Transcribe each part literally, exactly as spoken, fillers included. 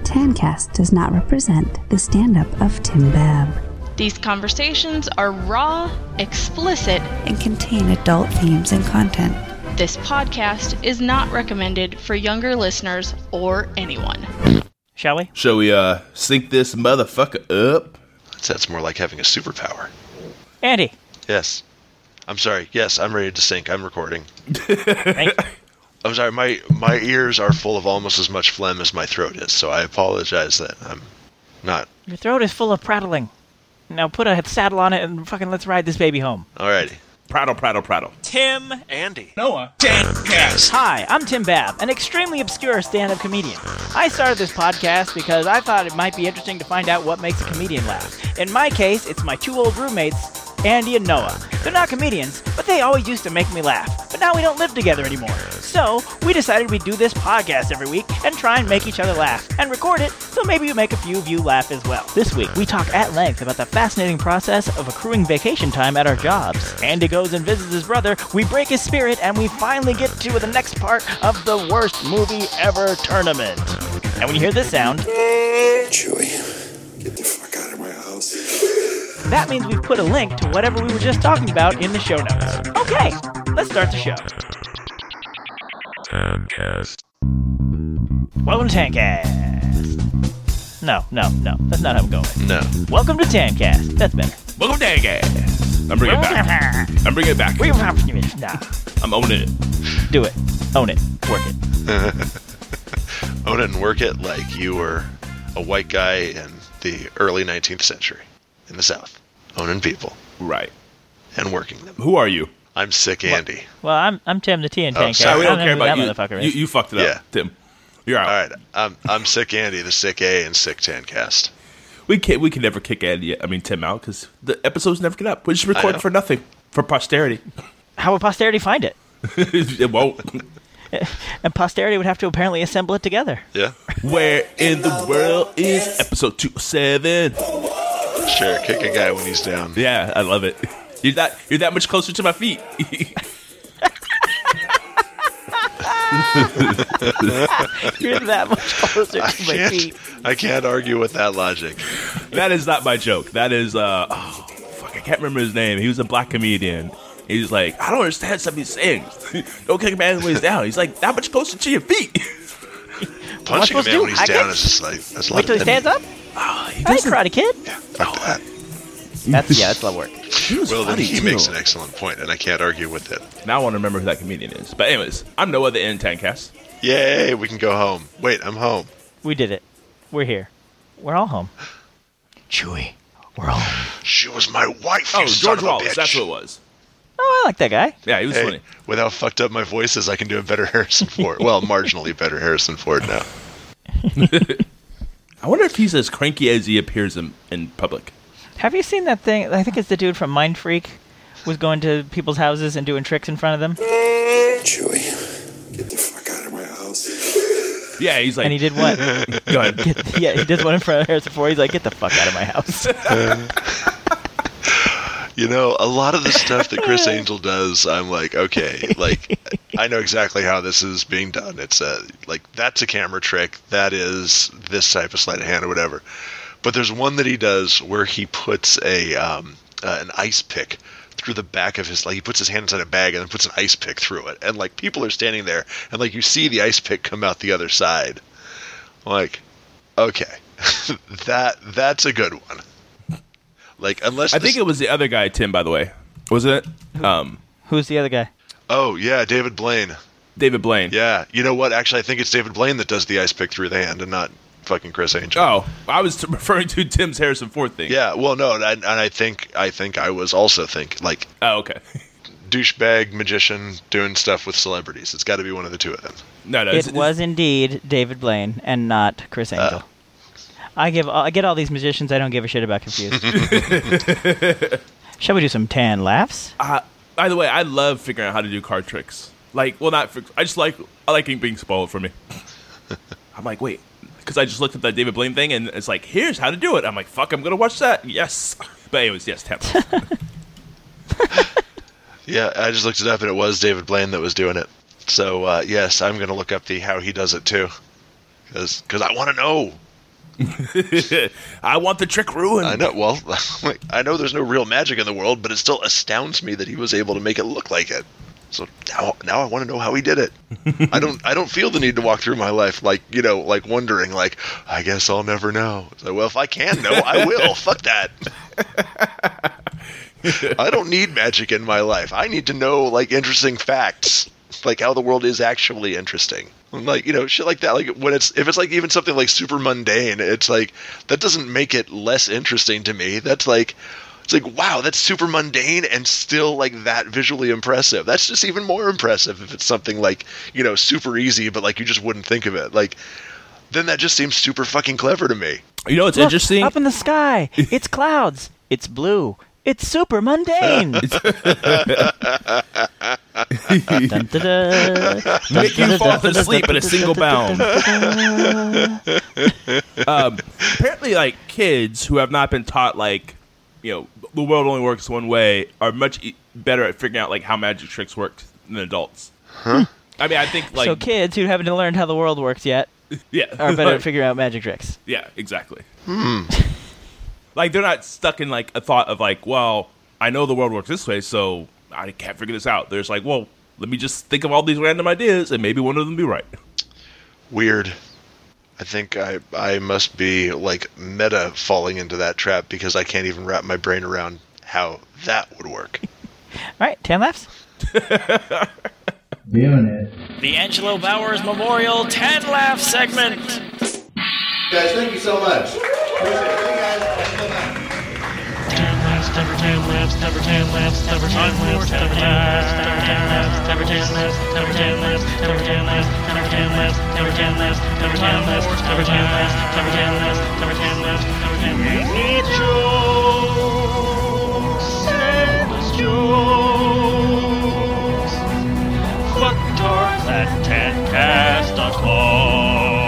Tancast does not represent the stand-up of Tim Babb. These conversations are raw, explicit, and contain adult themes and content. This podcast is not recommended for younger listeners or anyone. Shall we? Shall we, uh, sync this motherfucker up? That's more like having a superpower. Andy. Yes. I'm sorry. Yes, I'm ready to sync. I'm recording. Thank you. I'm sorry. My my ears are full of almost as much phlegm as my throat is, so I apologize that I'm not. Your throat is full of prattling. Now put a saddle on it and fucking let's ride this baby home. Alrighty. Prattle, prattle, prattle. Tim. Andy. Noah. Tancast. Hi, I'm Tim Babb, an extremely obscure stand-up comedian. I started this podcast because I thought it might be interesting to find out what makes a comedian laugh. In my case, it's my two old roommates, Andy and Noah. They're not comedians, but they always used to make me laugh. But now we don't live together anymore. So, we decided we'd do this podcast every week and try and make each other laugh, and record it so maybe we make a few of you laugh as well. This week, we talk at length about the fascinating process of accruing vacation time at our jobs. Andy goes and visits his brother, we break his spirit, and we finally get to the next part of the worst movie ever tournament. And when you hear this sound... Chewie, get the fuck out of my house. That means we've put a link to whatever we were just talking about in the show notes. Okay, let's start the show. Tancast. Welcome to Tancast. No, no, no, that's not how I'm going. No. Welcome to Tancast. That's better. Welcome to Tancast. I'm bringing it back. I'm bringing it back. Nah, I'm owning it. do it. Own it. Work it. Own it and work it like you were a white guy in the early nineteenth century in the South. Owning people. Right. And working them. Who are you? I'm Sick Andy. Well, I'm I'm Tim the T in Oh, Tancast. sorry, we I don't know care who about that you. motherfucker You, is. you fucked it Yeah. up, Tim. You're out. Alright, I'm I'm Sick Andy, the Sick A in Sick Tancast. We can't. We can never kick Andy. I mean Tim out because the episodes never get up. We just record it for nothing, for posterity. How would posterity find it? It won't. And posterity would have to apparently assemble it together. Yeah? Where in the world is episode two oh seven? Sure, kick a guy when he's down. Yeah, I love it. You're that. You're that much closer to my feet. You're that much closer I to my can't, feet. I can't argue with that logic. That is not my joke. That is. uh oh, fuck, I can't remember his name. He was a black comedian. He's like, I don't understand some of these things. Don't kick a man when he's down. He's like, that much closer to your feet. Punching a supposed to man do? when he's I down guess- is just like, that's a lot Wait till he of stands up? Oh, he Hey, doesn't. Karate Kid. Yeah, fuck that. That's, yeah, that's a lot of work. He was Well, then funny, he too. makes an excellent point, and I can't argue with it. Now I want to remember who that comedian is. But anyways, I'm Noah the N Tancast. Yay, we can go home. Wait, I'm home. We did it. We're here. We're all home. Chewie, we're home. She was my wife, Oh, you son George of a Wallace. bitch. That's what it was. Oh, I like that guy. Yeah, he was Hey, funny. with how fucked up my voice is, I can do a better Harrison Ford. Well, marginally better Harrison Ford now. I wonder if he's as cranky as he appears in, in public. Have you seen that thing? I think it's the dude from Mind Freak was going to people's houses and doing tricks in front of them. Chewie, get the fuck out of my house. Yeah, he's like. And he did what? Go ahead. Get, yeah, he did one in front of Harrison Ford. He's like, get the fuck out of my house. You know, a lot of the stuff that Chris Angel does, I'm like, okay, like, I know exactly how this is being done. It's a, like, that's a camera trick. That is this type of sleight of hand or whatever. But there's one that he does where he puts a um, uh, an ice pick through the back of his, like, he puts his hand inside a bag and then puts an ice pick through it. And, like, people are standing there, and, like, you see the ice pick come out the other side. Like, okay, that that's a good one. Like, unless I this, think it was the other guy, Tim, by the way. Wasn't it? Um, Who's the other guy? oh, yeah, David Blaine. David Blaine. Yeah, you know what? Actually, I think it's David Blaine that does the ice pick through the hand and not fucking Chris Angel. Oh, I was t- referring to Tim's Harrison Ford thing. Yeah, well, no, and I, and I think I think I was also think like Oh, okay. douchebag magician doing stuff with celebrities. It's got to be one of the two of them. No, no. It it's, was indeed David Blaine and not Chris Angel. I give I get all these magicians I don't give a shit about confused. Shall we do some tan laughs? Uh, by the way, I love figuring out how to do card tricks. Like, well, not. I just like I like it being spoiled for me. I'm like, wait, because I just looked at that David Blaine thing, and it's like, here's how to do it. I'm like, fuck, I'm gonna watch that. Yes, but anyways, yes, Tam. Yeah, I just looked it up, and it was David Blaine that was doing it. So uh, yes, I'm gonna look up the how he does it too, because I want to know. I want the trick ruined. I know. Well, I know there's no real magic in the world, but it still astounds me that he was able to make it look like it. So now, now I want to know how he did it. I don't, I don't feel the need to walk through my life like, you know, like wondering, like, I guess I'll never know. So, well, if I can know, I will. Fuck that. I don't need magic in my life. I need to know, like, interesting facts, like how the world is actually interesting. Like, you know, shit like that. Like when it's, if it's like even something like super mundane, it's like, that doesn't make it less interesting to me. That's like, it's like, wow, that's super mundane and still like that visually impressive. That's just even more impressive if it's something like, you know, super easy, but like you just wouldn't think of it. Like, then that just seems super fucking clever to me. You know, it's Look, interesting. Up in the sky, it's clouds. It's blue. It's super mundane. Dun, da, da. Make you fall asleep in a single bound. um, apparently, like, kids who have not been taught, like, you know, the world only works one way are much e- better at figuring out, like, how magic tricks work than adults. Huh? I mean, I think, like... So kids who haven't learned how the world works yet yeah, are better at figuring out magic tricks. Yeah, exactly. Hmm. Like, they're not stuck in, like, a thought of, like, well, I know the world works this way, so I can't figure this out. There's like, well, let me just think of all these random ideas, and maybe one of them be right. Weird. I think I I must be, like, meta falling into that trap because I can't even wrap my brain around how that would work. All right, ten laughs. Doing it. The Angelo Bowers Memorial ten Laugh segment. Guys, thank you so much. Appreciate it. Hey guys, ten laughs, never ten laughs, never ten laughs, never ten laughs, never ten laughs, never ten laughs, never ten laughs, never ten laughs, never ten laughs, never ten laughs, never ten laughs, never ten laughs, never ten laughs, never ten laughs, never ten laughs. We need jokes, send us jokes. Fucktards at ten cast dot com.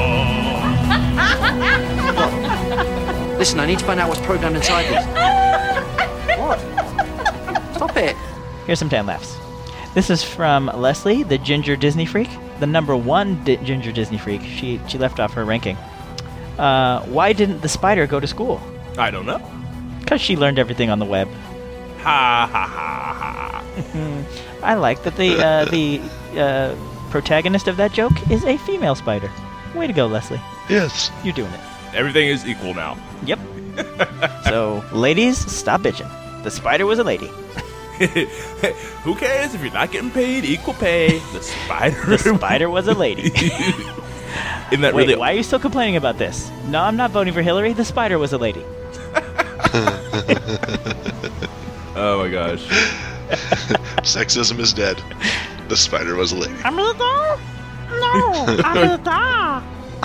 Listen, I need to find out what's programmed inside this. What? Stop it. Here's some ten laughs. This is from Leslie, the Ginger Disney Freak, the number one di- Ginger Disney Freak. She she left off her ranking. Uh, why didn't the spider go to school? I don't know. Because she learned everything on the web. Ha ha ha ha. I like that the uh, the uh, protagonist of that joke is a female spider. Way to go, Leslie. Yes. You're doing it. Everything is equal now. Yep. So, ladies, stop bitching. The spider was a lady. Who cares if you're not getting paid equal pay? The spider. The spider was a lady. Isn't that Wait, really? why are you still complaining about this? No, I'm not voting for Hillary. The spider was a lady. Oh my gosh. Sexism is dead. The spider was a lady. I'm gonna die. No, I'm gonna die.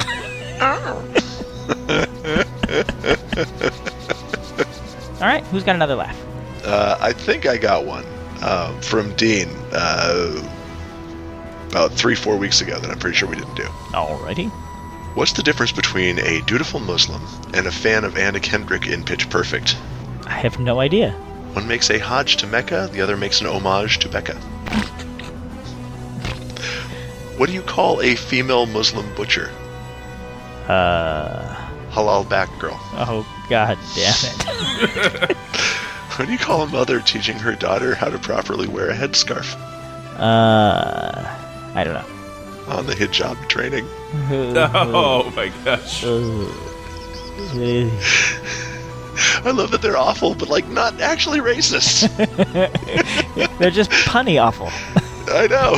All right, who's got another laugh? Uh, I think I got one um, from Dean uh, about three, four weeks ago that I'm pretty sure we didn't do. Alrighty. What's the difference between a dutiful Muslim and a fan of Anna Kendrick in Pitch Perfect? I have no idea. One makes a Hajj to Mecca, the other makes an homage to Becca. What do you call a female Muslim butcher? Uh... Halal back girl. Oh, god damn it. What do you call a mother teaching her daughter how to properly wear a headscarf? Uh... I don't know. On the hijab training. Oh my gosh. I love that they're awful, but like not actually racist. They're just punny awful. I know.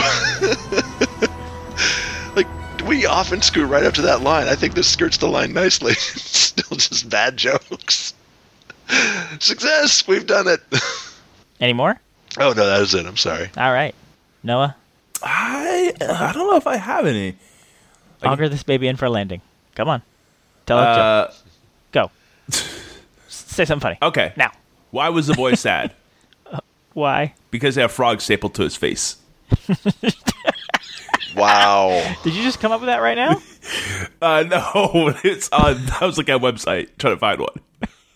Like, we often screw right up to that line. I think this skirts the line nicely. It's still just bad jokes. Success! We've done it. Any more? Oh, no, that was it. I'm sorry. All right. Noah? I I don't know if I have any. Auger this baby in for a landing. Come on. Tell Uh, a joke. Go. Say something funny. Okay. Now. Why was the boy sad? Why? Because they have frogs stapled to his face. Wow. Did you just come up with that right now? Uh, no, it's on. I was looking at a website trying to find one.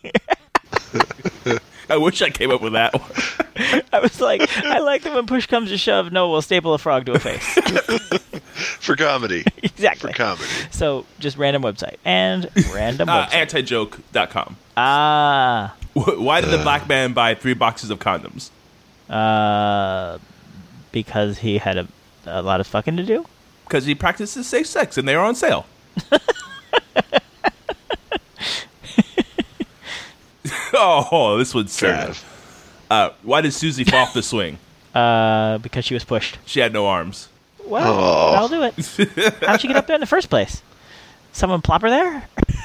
I wish I came up with that one. I was like, I like that when push comes to shove, Noah will staple a frog to a face. For comedy. Exactly. For comedy. So just random website and random Uh, website. antijoke dot com. Ah. Why did the black man buy three boxes of condoms? Uh, because he had a, a lot of fucking to do. Because he practices safe sex and they are on sale. Oh, this one's Fair sad. enough. Uh, why did Susie fall off the swing? Uh, because she was pushed. She had no arms. Well, Oh. I'll do it. How'd she get up there in the first place? Someone plop her there?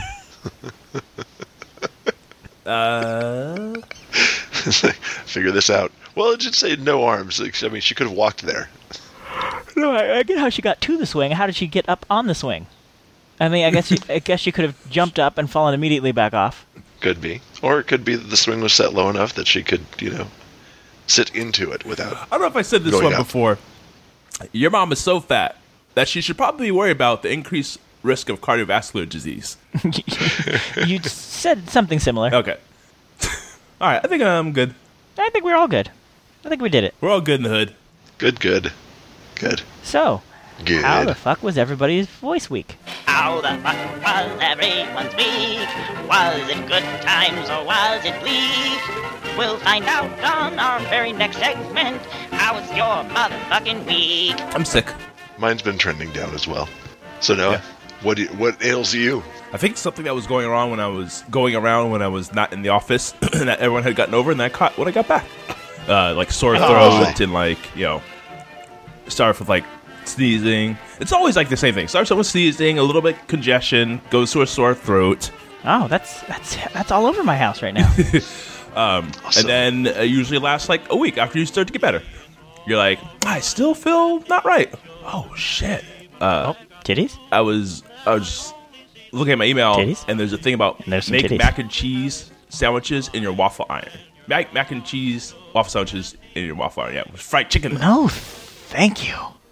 Uh, Figure this out. Well, it should say no arms. Like, I mean, she could have walked there. No, I, I get how she got to the swing. How did she get up on the swing? I mean, I guess she, I guess she could have jumped up and fallen immediately back off. Could be. Or it could be that the swing was set low enough that she could, you know, sit into it without. I don't know if I said this Going one up. before. Your mom is so fat that she should probably worry about the increased risk of cardiovascular disease. You said something similar. Okay. All right, I think I'm good. I think we're all good. I think we did it. We're all good in the hood. Good, good. Good. So, Good. how the fuck was everybody's voice week? How the fuck was everyone's week? Was it good times or was it bleak? We'll find out on our very next segment. How was your motherfucking week? I'm sick. Mine's been trending down as well. So Noah, Yeah. what do you, what ails you? I think something that was going around when I was going around when I was not in the office that everyone had gotten over, and that I caught when I got back. Uh, like sore throat Oh. and like, you know, start off with like sneezing. It's always like the same thing. Starts off with sneezing, a little bit congestion, goes to a sore throat, Oh, that's that's that's all over my house right now. um, Awesome. and then it usually lasts like a week after you start to get better. You're like, I still feel not right. Oh shit. Uh, Oh, titties? I was I was just looking at my email, Titties? and there's a thing about And there's some make titties. mac and cheese sandwiches in your waffle iron. Mac, mac and cheese waffle sandwiches in your waffle iron. Yeah, with fried chicken. No, thank you.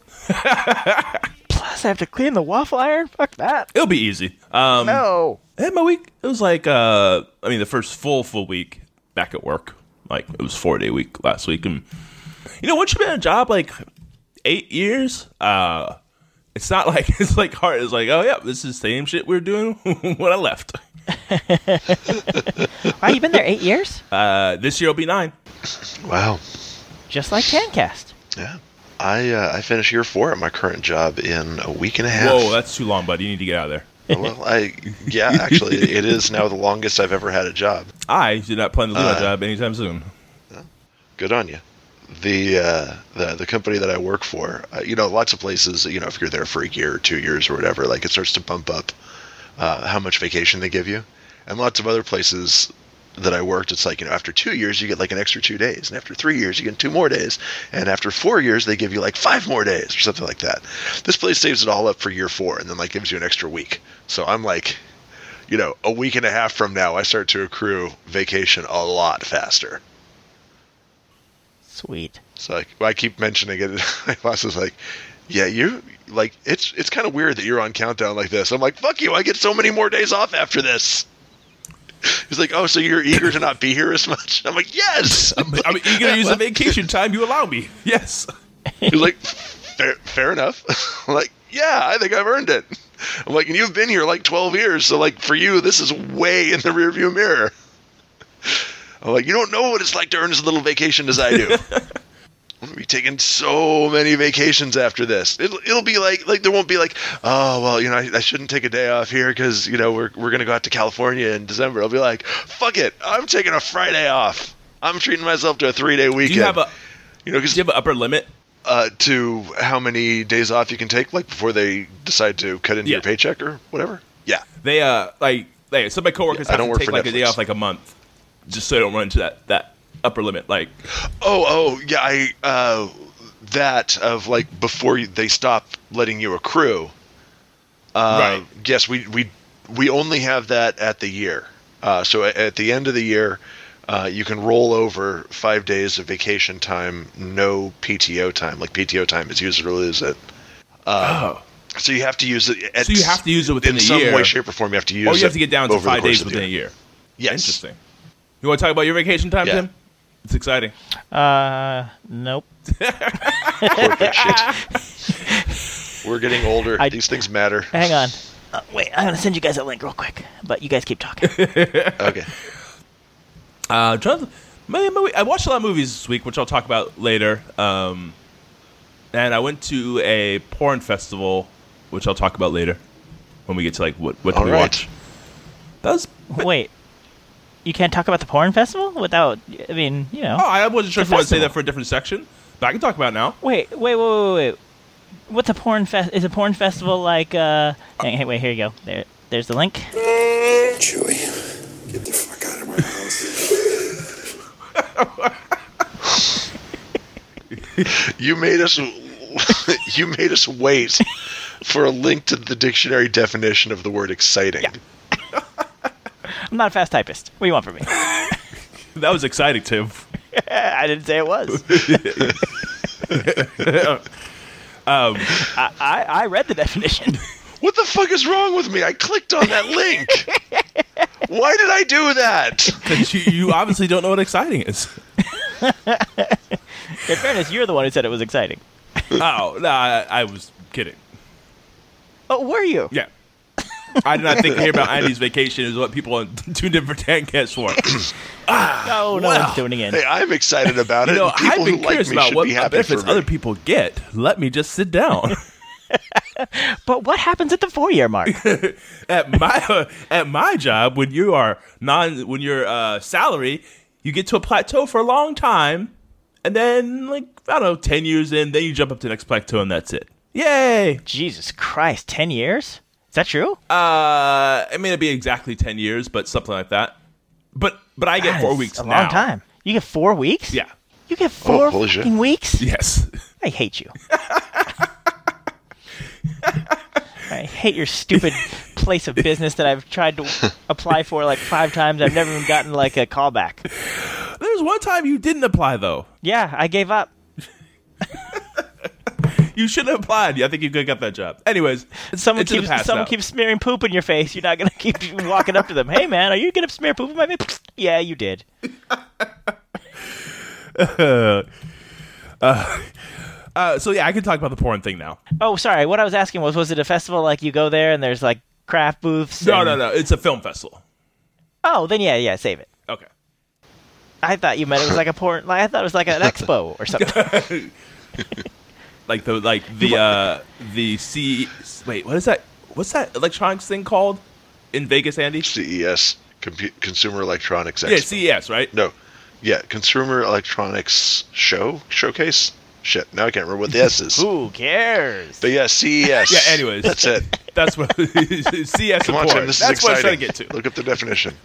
Plus, I have to clean the waffle iron? Fuck that. It'll be easy. Um, No. And my week, it was like, uh, I mean, the first full, full week back at work. Like, it was four day week last week. And, you know, once you've been in a job like eight years, uh, it's not like, it's like hard. It's like, oh, yeah, this is the same shit we were doing when I left. Wow, you've been there eight years? Uh, this year will be nine. Wow. Just like Cancast. Yeah. I uh, I finished year four at my current job in a week and a half. Whoa, that's too long, buddy. You need to get out of there. Well, I yeah, actually, it is now the longest I've ever had a job. I do not plan to leave my Uh, job anytime soon. Good on you. The uh, the the company that I work for, uh, you know, lots of places, you know, if you're there for a year or two years or whatever, like it starts to bump up uh, how much vacation they give you. And lots of other places that I worked, it's like, you know, after two years you get like an extra two days, and after three years you get two more days, and after four years they give you like five more days or something like that. This place saves it all up for year four and then like gives you an extra week. So I'm like, you know, a week and a half from now I start to accrue vacation a lot faster. Sweet. So like, I keep mentioning it. My boss is like, "Yeah, you like it's it's kind of weird that you're on countdown like this." I'm like, "Fuck you! I get so many more days off after this." He's like, "Oh, so you're eager to not be here as much?" I'm like, "Yes." I'm, I'm eager to use the vacation time you allow me. Yes. He's like, "Fair, fair enough." I'm like, "Yeah, I think I've earned it." I'm like, "And you've been here like twelve years, so like for you, this is way in the rearview mirror." I'm like, "You don't know what it's like to earn as little vacation as I do." I'm gonna be taking so many vacations after this. It'll it'll be like like there won't be like, oh well, you know, I, I shouldn't take a day off here because you know we're we're gonna go out to California in December. I'll be like, fuck it, I'm taking a Friday off. I'm treating myself to a three day weekend. Do you have a you know, 'cause, do you have an upper limit? uh, to how many days off you can take, like before they decide to cut into Yeah. your paycheck or whatever? Yeah. They uh like like some of my coworkers Yeah, I have don't to work take for like a day Netflix. off like a month, just so they don't run into that that upper limit. Like, Oh, oh, yeah, I, uh, that of, like, before you, they stop letting you accrue. Uh, Right. Yes, we, we, we only have that at the year. Uh, so at, at the end of the year, uh, you can roll over five days of vacation time, no P T O time. Like, P T O time is use it or lose it. Uh, oh, So you have to use it. At, so you have to use it within in a some year, way, shape, or form. You have to use it. or you have to get down to over the five course days of the within a year. year. Yes. Interesting. You want to talk about your vacation time, Yeah. Tim? It's exciting. Uh, nope. Corporate shit. We're getting older. I- These things matter. Hang on. Uh, wait, I'm gonna send you guys a link real quick. But you guys keep talking. Okay. Uh, trying to, my, my, I watched a lot of movies this week, which I'll talk about later. Um, and I went to a porn festival, which I'll talk about later when we get to like what what did All we right. watch. That was. Wait, you can't talk about the porn festival without? I mean, you know. Oh, I wasn't sure It's if a I wanted to say festival. that for a different section, but I can talk about it now. Wait, wait, wait, wait, wait. What's a porn fest? Is a porn festival like? uh... Hey, hey, wait, here you go. There, there's the link. Chewie, get the fuck out of my house. You made us. You made us wait for a link to the dictionary definition of the word exciting. I'm not a fast typist. What do you want from me? That was exciting, Tim. I didn't say it was. um, I, I, I read the definition. What the fuck is wrong with me? I clicked on that link. Why did I do that? Because you, you obviously don't know what exciting is. In fairness, you're the one who said it was exciting. Oh, no, I, I was kidding. Oh, were you? Yeah. I did not think hear about Andy's vacation is what people on tuned in for Tancast for. ah, No, no well. one's tuning in. Hey, I'm excited about it. You know, and people I've been who like curious me about should what be happy benefits for me. other people get. Let me just sit down. But what happens at the four-year mark? at my uh, at my job, when you are non when you're uh, salary, you get to a plateau for a long time, and then like I don't know, ten years in, then you jump up to the next plateau, and that's it. Yay! Jesus Christ, ten years? Is that true? Uh, it may not be exactly ten years, but something like that. But but I get That four is weeks a now. long time. You get four weeks? Yeah. You get four holy shit. fucking weeks? Yes. I hate you. I hate your stupid place of business that I've tried to apply for like five times. I've never even gotten like a callback. There's one time you didn't apply though. Yeah, I gave up. You should have applied. I think you could have got that job. Anyways, Someone it's in keeps the past someone now. keeps smearing poop in your face. You're not gonna keep walking up to them. Hey man, are you gonna smear poop in my face? Yeah, you did. uh, uh, so yeah, I can talk about the porn thing now. Oh, sorry. What I was asking was, was it a festival like you go there and there's like craft booths? No, and... no, no. It's a film festival. Oh, then yeah, yeah, save it. Okay. I thought you meant it was like a porn. Like I thought it was like an expo or something. Like the like the uh the C. Wait, what is that? What's that electronics thing called in Vegas, Andy? C E S, Compu- Consumer Electronics Expo. Yeah, C E S, right? No, yeah, Consumer Electronics Show Showcase. Shit, now I can't remember what the S is. Who cares? But yeah, C E S. Yeah. Anyways, that's it. That's what C E S Come on, porn. Tim. This That's is what I was exciting. trying to get to. Look up the definition.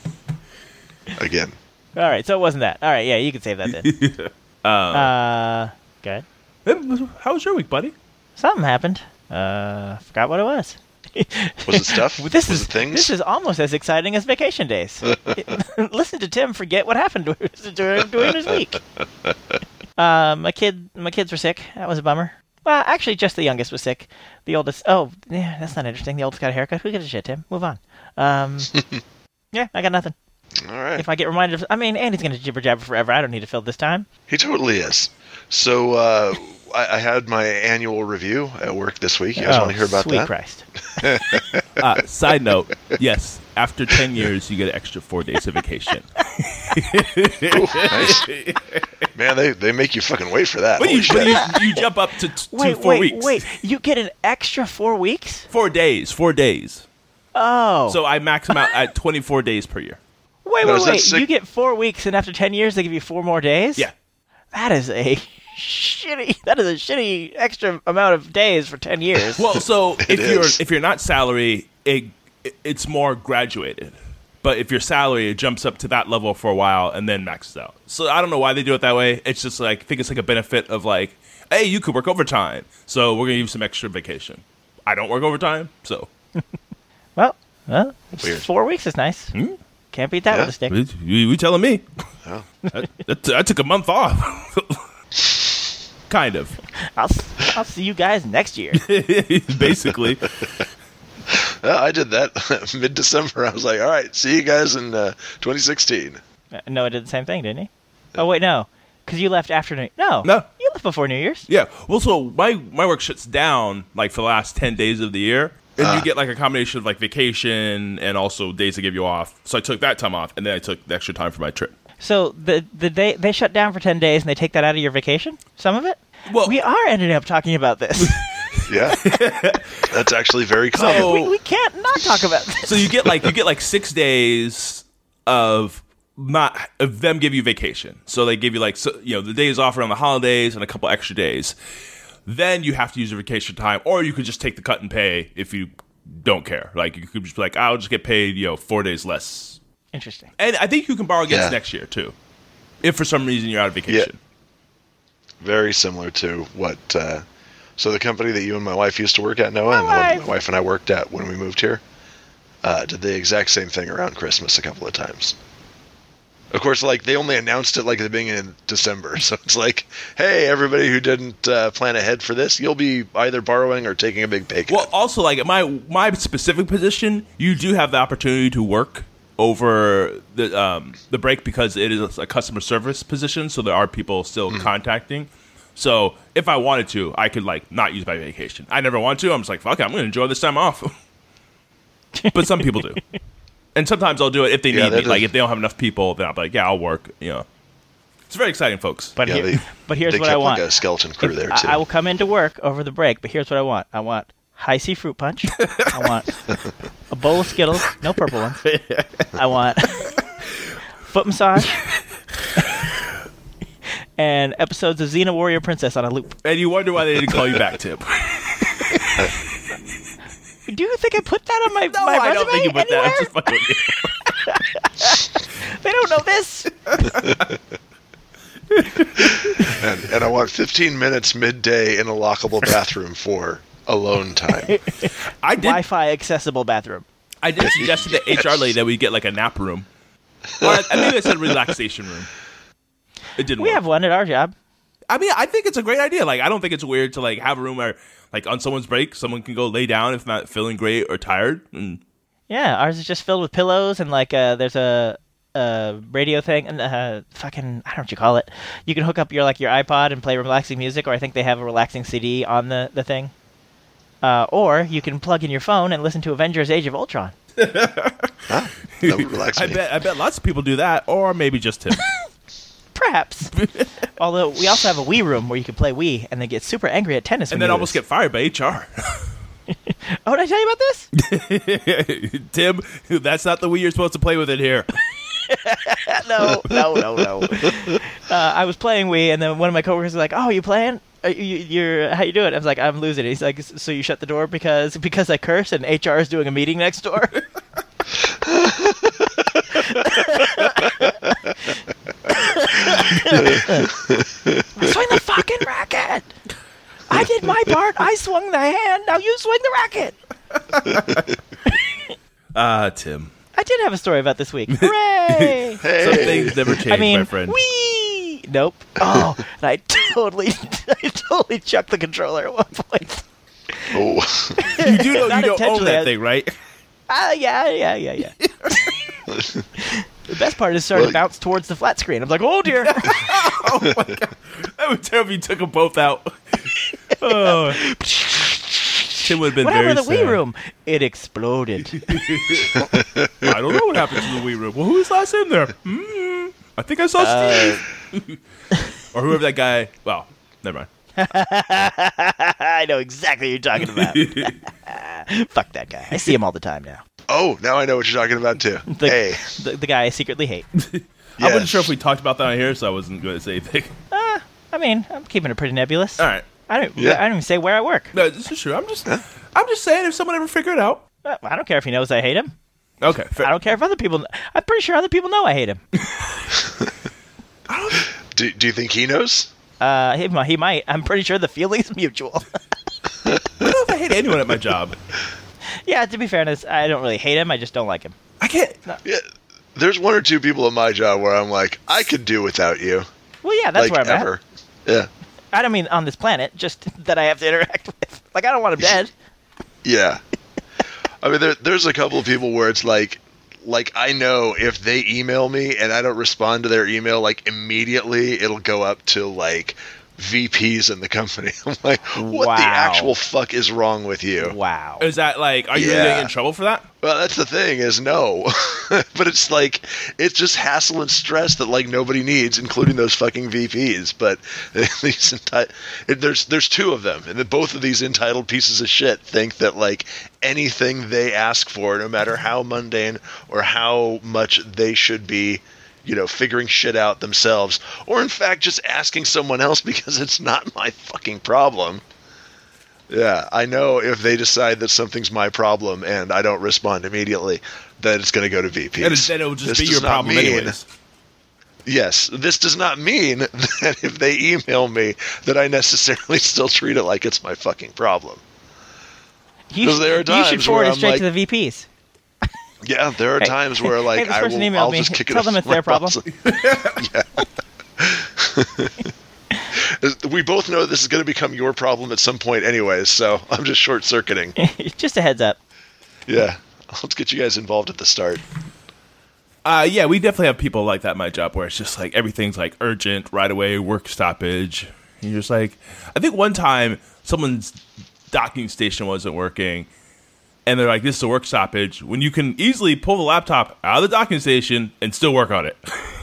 Again. All right, so it wasn't that. All right, yeah, you can save that then. um, uh, good. How was your week, buddy? Something happened. Uh, forgot what it was. Was it stuff? This Was is it things? This is almost as exciting as vacation days. Listen to Tim forget what happened during, during his week. Uh, my kid, my kids were sick. That was a bummer. Well, actually, just the youngest was sick. The oldest, oh, yeah, that's not interesting. The oldest got a haircut. Who gives a shit, Tim? Move on. Um, yeah, I got nothing. All right. If I get reminded of, I mean, Andy's gonna jibber jabber forever. I don't need to fill this time. He totally is. So uh, I, I had my annual review at work this week. You guys oh, want to hear about sweet that? Christ. Uh, side note, yes, after ten years, you get an extra four days of vacation. Ooh, nice. Man, they, they make you fucking wait for that. But you, Holy but shit. you, you jump up to, t- Wait, to four wait, weeks. wait. You get an extra four weeks? Four days. Four days. Oh. So I max them out at twenty-four days per year. Wait, Now, wait, is that wait. sick- You get four weeks, and after ten years, they give you four more days? Yeah. That is a shitty. That is a shitty extra amount of days for ten years. Well, so if It you're is. if you're not salary, it, it it's more graduated. But if you're salary, it jumps up to that level for a while and then maxes out. So I don't know why they do it that way. It's just like I think it's like a benefit of like, hey, you could work overtime, so we're gonna give you some extra vacation. I don't work overtime, so well, well Weird. four weeks is nice. Hmm? Can't beat that Yeah. with a stick. you, you telling me? Oh. I, that- I took a month off. Kind of, I'll I'll see you guys next year. basically. Yeah, I did that mid-December. I was like, all right, see you guys in uh, twenty sixteen. Uh, no, I did the same thing, didn't he? Oh wait, no, because you left after. New- No, No. you before New Year's. Yeah. Well, so my my work shuts down like for the last ten days of the year, and Ah. you get like a combination of like vacation and also days to give you off. So I took that time off, and then I took the extra time for my trip. So the the day they shut down for ten days and they take that out of your vacation? Some of it? Well, we are ending up talking about this. Yeah, that's actually very common. So- we, we can't not talk about this. So you get like you get like six days of not of them give you vacation. So they give you like so, you know the days off around the holidays and a couple extra days. Then you have to use your vacation time, or you could just take the cut and pay if you don't care. Like you could just be like, I'll just get paid, you know, four days less. Interesting. And I think you can borrow against Yeah. next year too, if for some reason you're out of vacation. Very similar to what. Uh, so the company that you and my wife used to work at, Noah, and the one wife. that my wife and I worked at when we moved here, uh, did the exact same thing around Christmas a couple of times. Of course, like they only announced it like at the beginning of December, so it's like, hey, everybody who didn't uh, plan ahead for this, you'll be either borrowing or taking a big pay cut. Well, also like at my my specific position, you do have the opportunity to work over the um, the break because it is a customer service position, so there are people still Mm-hmm. contacting. So if I wanted to, I could like not use my vacation. I never want to. I'm just like, fuck it, I'm going to enjoy this time off. But some people do, and sometimes I'll do it if they Yeah, need me. that Like is- if they don't have enough people, then I'll be like, yeah, I'll work. You know, it's very exciting, folks. But yeah, here, they, but here's they what kept I want. like a skeleton crew If- there I- too. I will come into work over the break, but here's what I want. I want high C fruit punch. I want a bowl of Skittles, no purple ones. I want foot massage and episodes of Xena Warrior Princess on a loop. And you wonder why they didn't call you back, Tim. Do you think I put that on my, No, my I resume don't think you put that. I'm anywhere? just fucking with you. They don't know this. and, and I want fifteen minutes midday in a lockable bathroom for alone time. I did. Wi-Fi accessible bathroom. I did suggest to the H R lady that we get like a nap room. Or I, I think I said relaxation room. It didn't We work. have one at our job. I mean, I think it's a great idea. Like, I don't think it's weird to like have a room where, like, on someone's break, someone can go lay down if not feeling great or tired. And Yeah, ours is just filled with pillows and like uh, there's a, a radio thing and uh, fucking I don't know what you call it. You can hook up your like your iPod and play relaxing music, or I think they have a relaxing C D on the the thing. Uh, or you can plug in your phone and listen to Avengers: Age of Ultron. Huh? That would relax I me. bet, I bet lots of people do that, or maybe just him. Perhaps. Although we also have a Wii room where you can play Wii and then get super angry at tennis. And when then you almost lose. get fired by H R. Oh, did I tell you about this? Tim, that's not the way you're supposed to play with it here. no, no, no, no. Uh, I was playing Wii, and then one of my coworkers was like, "Oh, you playing? Are you, you're how you doing?" I was like, "I'm losing." He's like, "So you shut the door because because I curse and H R is doing a meeting next door?" Swing the fucking racket. I did my part. I swung the hand. Now you swing the racket. Ah, Tim. I did have a story about this week. Hooray! Hey. Some things never change, I mean, my friend. wee. Nope. Oh, and I totally, I totally chucked the controller at one point. Oh. You do know Not you don't own intentionally, I- that thing, right? Ah, yeah, yeah, yeah, yeah. The best part is starting Well, to bounce towards the flat screen. I'm like, oh dear. Oh my god. That would be terrible if you took them both out. Oh. Tim would have been What very happened to the sad. Wii room? It exploded. I don't know what happened to the Wii room. Well, who was last in there? Hmm. I think I saw Uh, Steve. Or whoever that guy. Well, never mind. I know exactly what you're talking about. Fuck that guy. I see him all the time now. Oh, now I know what you're talking about too. The, hey. the, the guy I secretly hate. I Yes. wasn't sure if we talked about that on here, so I wasn't going to say anything. Uh, I mean, I'm keeping it pretty nebulous. All right. I don't. Yeah. I don't even say where I work. No, this is true. I'm just, I'm just saying if someone ever figured it out. Uh, I don't care if he knows I hate him. Okay. Fair. I don't care if other people. I'm pretty sure other people know I hate him. Do, do you think he knows? Uh, he, he might. I'm pretty sure the feeling's mutual. I don't know if I hate anyone at my job. Yeah, to be fairness, I don't really hate him. I just don't like him. I can't. Yeah. There's one or two people at my job where I'm like, I could do without you. Well, yeah, that's like where I'm ever. at. Yeah. I don't mean on this planet, just that I have to interact with. Like, I don't want him dead. Yeah. I mean, there, there's a couple of people where it's like, like I know if they email me and I don't respond to their email like immediately, it'll go up to like V Ps in the company. I'm like, what Wow. the actual fuck is wrong with you? Wow. Is that like, are you Yeah. really getting in trouble for that? Well, that's the thing is no. But it's like, it's just hassle and stress that like nobody needs, including those fucking V Ps. But these enti- there's there's two of them, and both of these entitled pieces of shit think that like anything they ask for, no matter how mundane or how much they should be, you know, figuring shit out themselves, or in fact just asking someone else because it's not my fucking problem. Yeah, I know if they decide that something's my problem and I don't respond immediately, that it's going to go to V Ps. And then it will just This be does your not problem mean- anyways. Yes, this does not mean that if they email me that I necessarily still treat it like it's my fucking problem. You, Because there are you times should forward where it I'm straight like- to the V Ps. Yeah, there are Hey, times where like hey, this I person will emailed I'll me. just kick it Tell up them it's my their problem. Yeah. We both know this is going to become your problem at some point anyways, so I'm just short-circuiting. Just a heads up. Yeah. Let's get you guys involved at the start. Uh, yeah, we definitely have people like that in my job where it's just like everything's like urgent, right away, work stoppage. And you're just like, I think one time someone's docking station wasn't working, and they're like, this is a work stoppage, when you can easily pull the laptop out of the docking station and still work on it.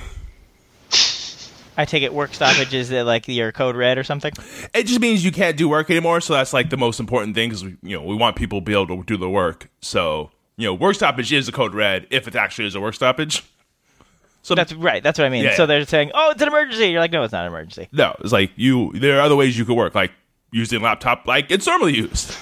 I take it work stoppage is it like your code red or something? It just means you can't do work anymore, so that's like the most important thing because we, you know, we want people to be able to do the work. So, you know, work stoppage is a code red if it actually is a work stoppage. So That's right. That's what I mean. Yeah, so yeah. they're saying, "Oh, it's an emergency." You're like, "No, it's not an emergency." No, it's like you. There are other ways you could work, like using a laptop like it's normally used.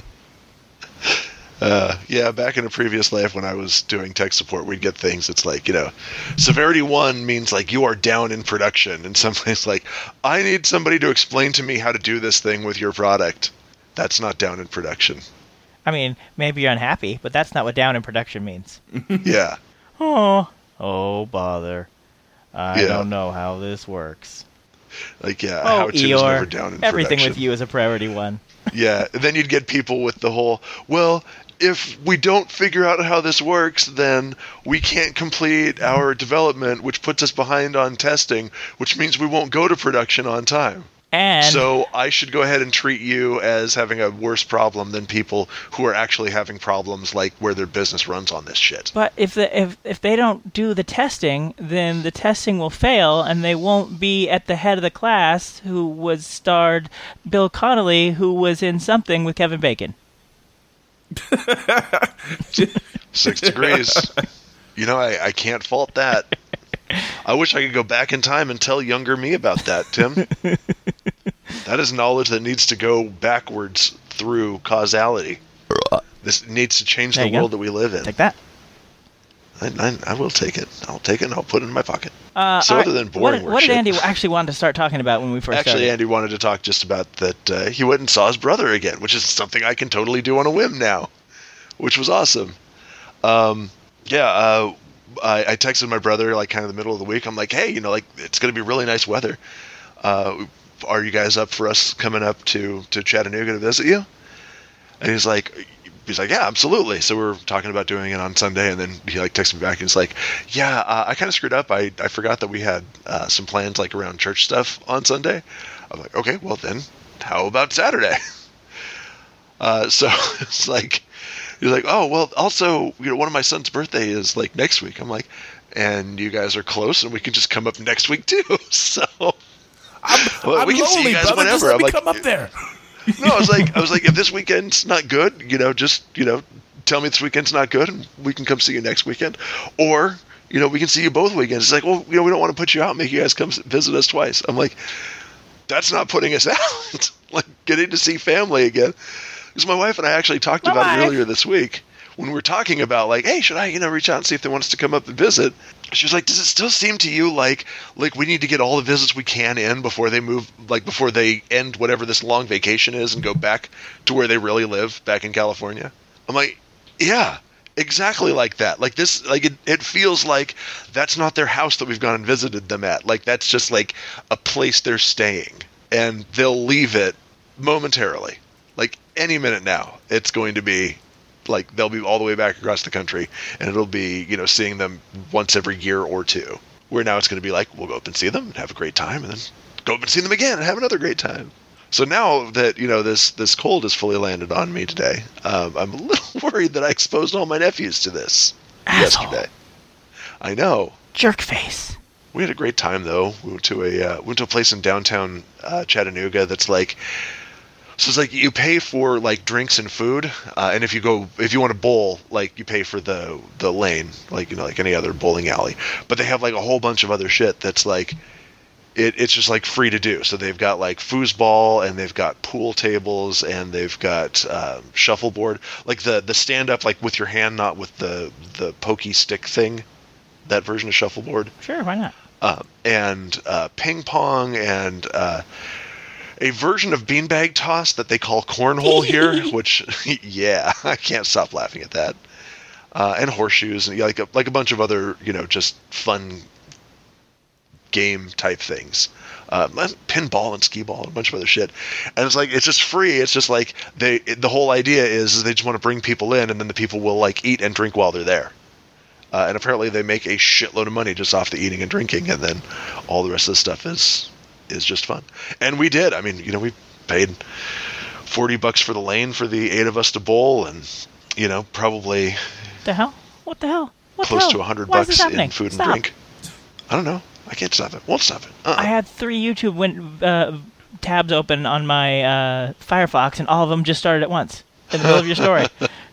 Uh, yeah, back in a previous life when I was doing tech support, we'd get things. It's like, you know, severity one means like you are down in production, and someplace like, I need somebody to explain to me how to do this thing with your product. That's not down in production. I mean, maybe you're unhappy, but that's not what down in production means. Yeah. Oh, oh, bother. I Yeah. don't know how this works. Like, yeah, Oh, how to is never Eeyore, down in everything production. with you is a priority one. Yeah, and then you'd get people with the whole, well, if we don't figure out how this works, then we can't complete our development, which puts us behind on testing, which means we won't go to production on time. And So I should go ahead and treat you as having a worse problem than people who are actually having problems like where their business runs on this shit. But if the if if they don't do the testing, then the testing will fail, and they won't be at the head of the class who was starred Bill Connolly, who was in something with Kevin Bacon. Six degrees. You know, I, I can't fault that. I wish I could go back in time and tell younger me about that, Tim. That is knowledge that needs to go backwards through causality. This needs to change There the you go. world that we live in. Take that. I, I, I will take it. I'll take it and I'll put it in my pocket. Uh, so all other right, than boring what, work what did shit- Andy actually want to start talking about when we first Actually, started? Andy wanted to talk just about that uh, he went and saw his brother again, which is something I can totally do on a whim now, which was awesome. Um, yeah, uh, I, I texted my brother like kind of the middle of the week. I'm like, hey, you know, like it's going to be really nice weather. Uh, are you guys up for us coming up to, to Chattanooga to visit you? And he's like, he's like, yeah, absolutely. So we were talking about doing it on Sunday, and then he like texted me back and he's like, yeah, uh, I kind of screwed up. I, I forgot that we had uh, some plans like around church stuff on Sunday. I'm like, okay, well then, how about Saturday? Uh, so it's like, he's like, oh, well, also, you know, one of my son's birthday is like next week. I'm like, and you guys are close, and we can just come up next week too. So I'm, well, I'm we can see lonely, you guys brother. whenever. Just let I'm me like, come up there. no, I was like, I was like, if this weekend's not good, you know, just you know, tell me this weekend's not good, and we can come see you next weekend, or you know, we can see you both weekends. It's like, well, you know, we don't want to put you out and make you guys come visit us twice. I'm like, that's not putting us out. Like getting to see family again. Because my wife and I actually talked My about it wife. earlier this week when we were talking about like, hey, should I, you know, reach out and see if they want us to come up and visit? She was like, does it still seem to you like like we need to get all the visits we can in before they move, like before they end whatever this long vacation is and go back to where they really live back in California? I'm like, yeah, exactly like that. Like this, like it, it feels like that's not their house that we've gone and visited them at. Like that's just like a place they're staying, and they'll leave it momentarily. Like any minute now, it's going to be like they'll be all the way back across the country, and it'll be, you know, seeing them once every year or two. Where now it's going to be like we'll go up and see them and have a great time, and then go up and see them again and have another great time. So now that, you know, this, this cold has fully landed on me today, um, I'm a little worried that I exposed all my nephews to this Asshole. yesterday. I know. Jerk face. We had a great time, though. We went to a uh, went to a place in downtown uh, Chattanooga that's like, so it's like you pay for like drinks and food, uh, and if you go if you want to bowl, like you pay for the the lane, like you know like any other bowling alley. But they have like a whole bunch of other shit that's like, it, it's just like free to do. So they've got like foosball, and they've got pool tables, and they've got um, shuffleboard, like the the stand up like with your hand, not with the the pokey stick thing. That version of shuffleboard. Sure, why not? Uh, and uh, ping pong, and uh, a version of beanbag toss that they call cornhole here, which, yeah, I can't stop laughing at that. Uh, and horseshoes, and yeah, like a, like a bunch of other, you know, just fun game type things. Uh, pinball and skee ball and a bunch of other shit. And it's like, it's just free. It's just like they, the whole idea is, is they just want to bring people in, and then the people will like eat and drink while they're there. Uh, and apparently they make a shitload of money just off the eating and drinking, and then all the rest of the stuff is is just fun. And we did. I mean, you know, we paid forty bucks for the lane for the eight of us to bowl, and, you know, probably the hell? What the hell? What close the hell? to one hundred Why is bucks this happening? in food Stop. and drink. I don't know. I can't stop it. Won't stop it. Uh-uh. I had three YouTube win- uh, tabs open on my uh, Firefox, and all of them just started at once in the middle of your story.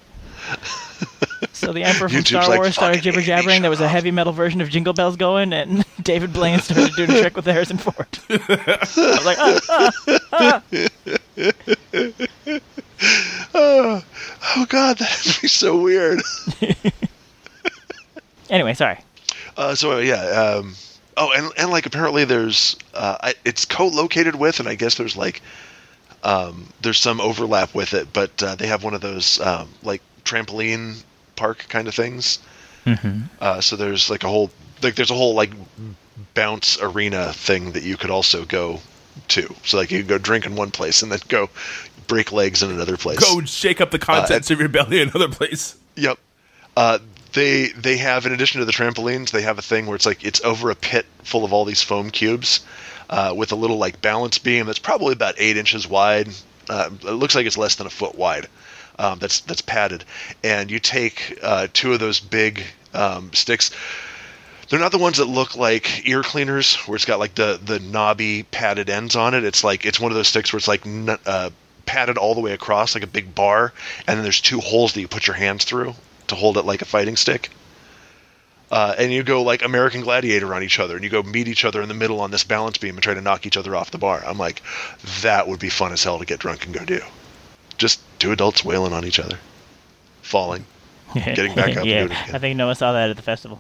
So the Emperor from YouTube's Star like, Wars started "Fucking jibber jabbering. There was a heavy metal version of Jingle Bells going, and David Blaine started doing a trick with Harrison Ford. I was like, ah, ah, ah. oh, oh God, that'd be so weird. Anyway, sorry. Uh, so yeah. Um, oh, and and like apparently there's uh, I, it's co-located with, and I guess there's like um, there's some overlap with it, but uh, they have one of those um, like trampoline park kind of things. Mm-hmm. Uh, so there's like a whole like there's a whole like bounce arena thing that you could also go to. So like you could go drink in one place and then go break legs in another place. Go shake up the contents uh, of your belly in another place. Yep. Uh, they they have, in addition to the trampolines, they have a thing where it's like it's over a pit full of all these foam cubes uh, with a little like balance beam that's probably about eight inches wide. Uh, it looks like it's less than a foot wide. Um, that's that's padded, and you take uh, two of those big um, sticks. They're not the ones that look like ear cleaners, where it's got like the, the knobby padded ends on it. It's like it's one of those sticks where it's like n- uh, padded all the way across, like a big bar, and then there's two holes that you put your hands through to hold it like a fighting stick. Uh, and you go like American Gladiator on each other, and you go meet each other in the middle on this balance beam and try to knock each other off the bar. I'm like, that would be fun as hell to get drunk and go do. Just two adults wailing on each other, falling, getting back up yeah, and doing it again. I think Noah saw that at the festival.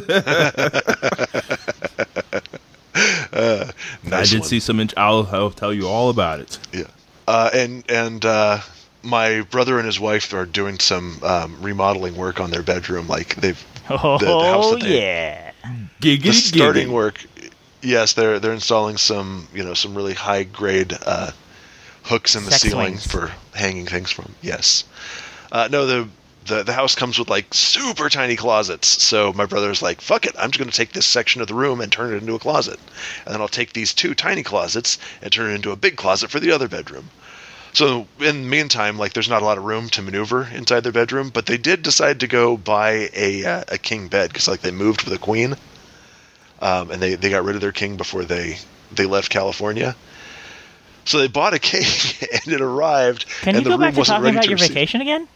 uh, nice I did one. see some. Int- I'll, I'll tell you all about it. Yeah, uh, and and uh, my brother and his wife are doing some um, remodeling work on their bedroom. Like they've Oh the, the house that they, yeah, Giggity, the starting giggity. work. Yes, they're they're installing some you know some really high grade uh, hooks in the Sex ceiling swings. for hanging things from. Yes, uh, no the. The, the house comes with like super tiny closets, so my brother's like, fuck it, I'm just going to take this section of the room and turn it into a closet. And then I'll take these two tiny closets and turn it into a big closet for the other bedroom. So in the meantime, like there's not a lot of room to maneuver inside their bedroom, but they did decide to go buy a uh, a king bed, because like they moved with a queen, um, and they, they got rid of their king before they, they left California. So they bought a king, and it arrived, Can and you the go room back to wasn't talking ready about to your receive- vacation again?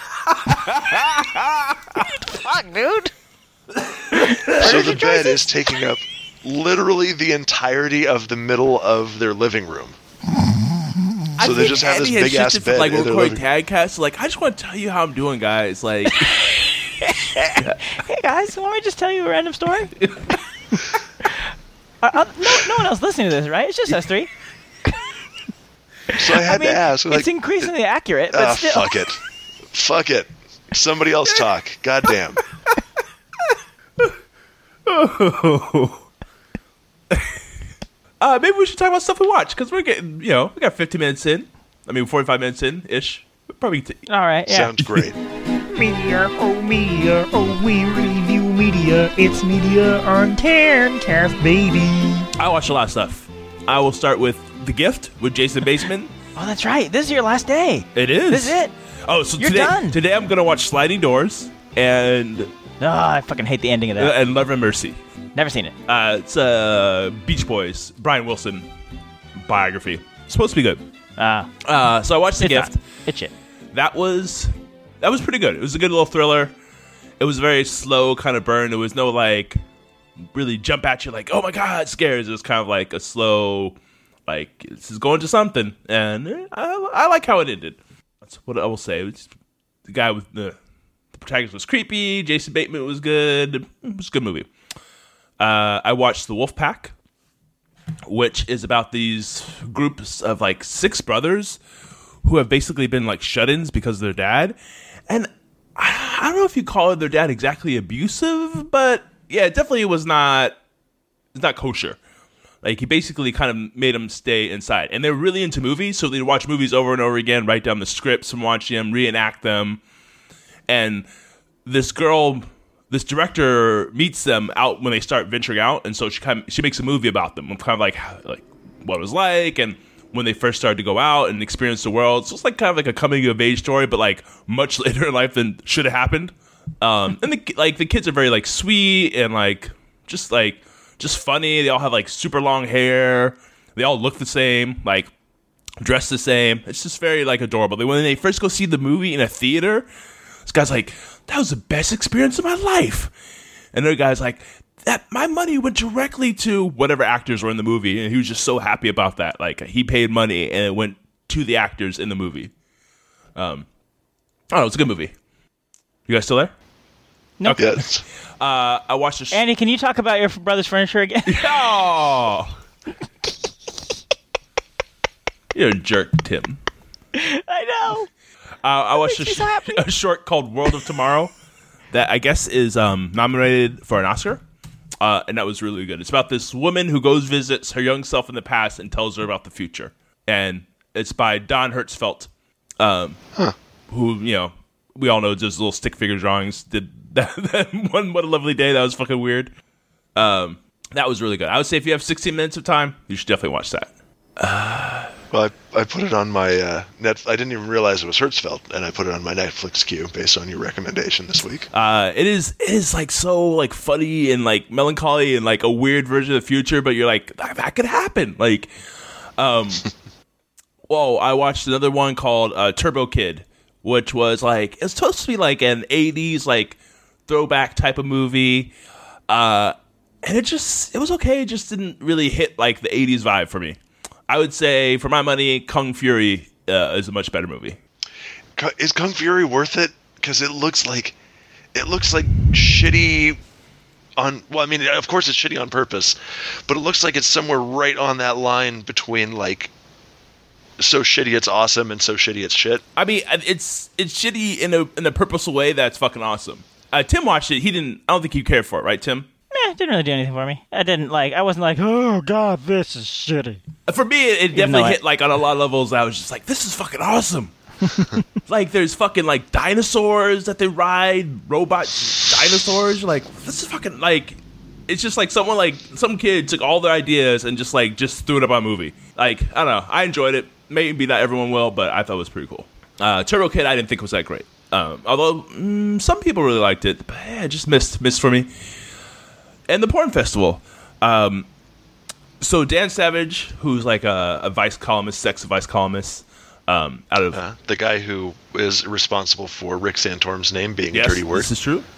Fuck, dude. So the bed is taking up literally the entirety of the middle of their living room. So they just have this big ass bed Like in their recording living room. tagcasts. Like I just want to tell you how I'm doing, guys. Like Hey guys, want me to just tell you a random story? uh, uh, no, no one else listening to this, right? It's just us three. So I had I mean, to ask. Like, it's increasingly accurate, but ah, still. fuck it, fuck it. Somebody else talk. Goddamn. uh, maybe we should talk about stuff we watch, because we're getting, you know, we got fifteen minutes in. I mean, forty-five minutes in ish. Probably. T- All right, yeah. Sounds great. Media, oh media, oh we review media. It's media on Tancast, baby. I watched a lot of stuff. I will start with The Gift with Jason Bateman. Oh, that's right. This is your last day. It is. This is it. Oh, so You're today, done. today I'm gonna watch Sliding Doors and Oh, I fucking hate the ending of that. and Love and Mercy. Never seen it. Uh, it's uh, Beach Boys, Brian Wilson biography. It's supposed to be good. Uh, Uh, so I watched The it's Gift. not. It's shit. That was that was pretty good. It was a good little thriller. It was a very slow kind of burn. There was no like really jump at you like, oh my god, scares. It was kind of like a slow, like this is going to something, and eh, I, I like how it ended. That's what I will say. It was, the guy with the, the protagonist was creepy. Jason Bateman was good. It was a good movie. Uh, I watched The Wolf Pack, which is about these groups of like six brothers who have basically been like shut-ins because of their dad. And I, I don't know if you call their dad exactly abusive, but yeah, it definitely was not, it's not kosher. Like he basically kind of made them stay inside. And they're really into movies, so they'd watch movies over and over again, write down the scripts and watch them, reenact them. And this girl, this director meets them out when they start venturing out, and so she kind of, she makes a movie about them, kind of like like what it was like, and when they first started to go out and experience the world. So it's like kind of like a coming of age story, but like much later in life than should have happened. Um, and the like the kids are very like sweet and like just like just funny. They all have like super long hair. They all look the same, like dressed the same. It's just very like adorable. They, when they first go see the movie in a theater, this guy's like, that was the best experience of my life. And the other guy's like, that my money went directly to whatever actors were in the movie, and he was just so happy about that. Like he paid money and it went to the actors in the movie. Um, I don't know, it's a good movie. You guys still there? No. Okay. Yes. Uh, I watched. A sh- Andy, can you talk about your brother's furniture again? Oh, you're a jerk, Tim. I know. Uh, I watched a, makes sh- me so happy. a short called World of Tomorrow that I guess is um, nominated for an Oscar, uh, and that was really good. It's about this woman who goes visits her young self in the past and tells her about the future, and it's by Don Hertzfeldt, um, Huh. who, you know, we all know does little stick figure drawings. Did that, that one What a Lovely Day? That was fucking weird. Um, that was really good. I would say if you have sixteen minutes of time, you should definitely watch that. Uh, Well, I, I put it on my uh, net. I didn't even realize it was Hertzfeldt, and I put it on my Netflix queue based on your recommendation this week. Uh, it is it is like so like funny and like melancholy and like a weird version of the future, but you're like that, that could happen. Like, um, whoa! I watched another one called uh, Turbo Kid, which was like it's supposed to be like an eighties like throwback type of movie, uh, and it just it was okay. It just didn't really hit like the eighties vibe for me. I would say, for my money, Kung Fury uh, is a much better movie. Is Kung Fury worth it? Because it looks like it looks like shitty on. Well, I mean, of course it's shitty on purpose, but it looks like it's somewhere right on that line between like so shitty it's awesome and so shitty it's shit. I mean, it's it's shitty in a in a purposeful way that's fucking awesome. Uh, Tim watched it. He didn't. I don't think he cared for it, right, Tim? Meh, didn't really do anything for me. I didn't like. I wasn't like, oh god, this is shitty. For me, it, it Even definitely though I- hit like on a lot of levels. I was just like, this is fucking awesome. Like, there's fucking like dinosaurs that they ride, robot dinosaurs. You're like, this is fucking like. It's just like someone like some kid took all their ideas and just like just threw it up on a movie. Like, I don't know. I enjoyed it. Maybe not everyone will, but I thought it was pretty cool. Uh, Turbo Kid, I didn't think was that great. Um, although mm, some people really liked it, but yeah, it just missed missed for me. And the Porn Festival. Um, so Dan Savage, who's like a, a Vice columnist, sex Vice columnist, um, out of Uh, the guy who is responsible for Rick Santorum's name being yes, a dirty word. this is true.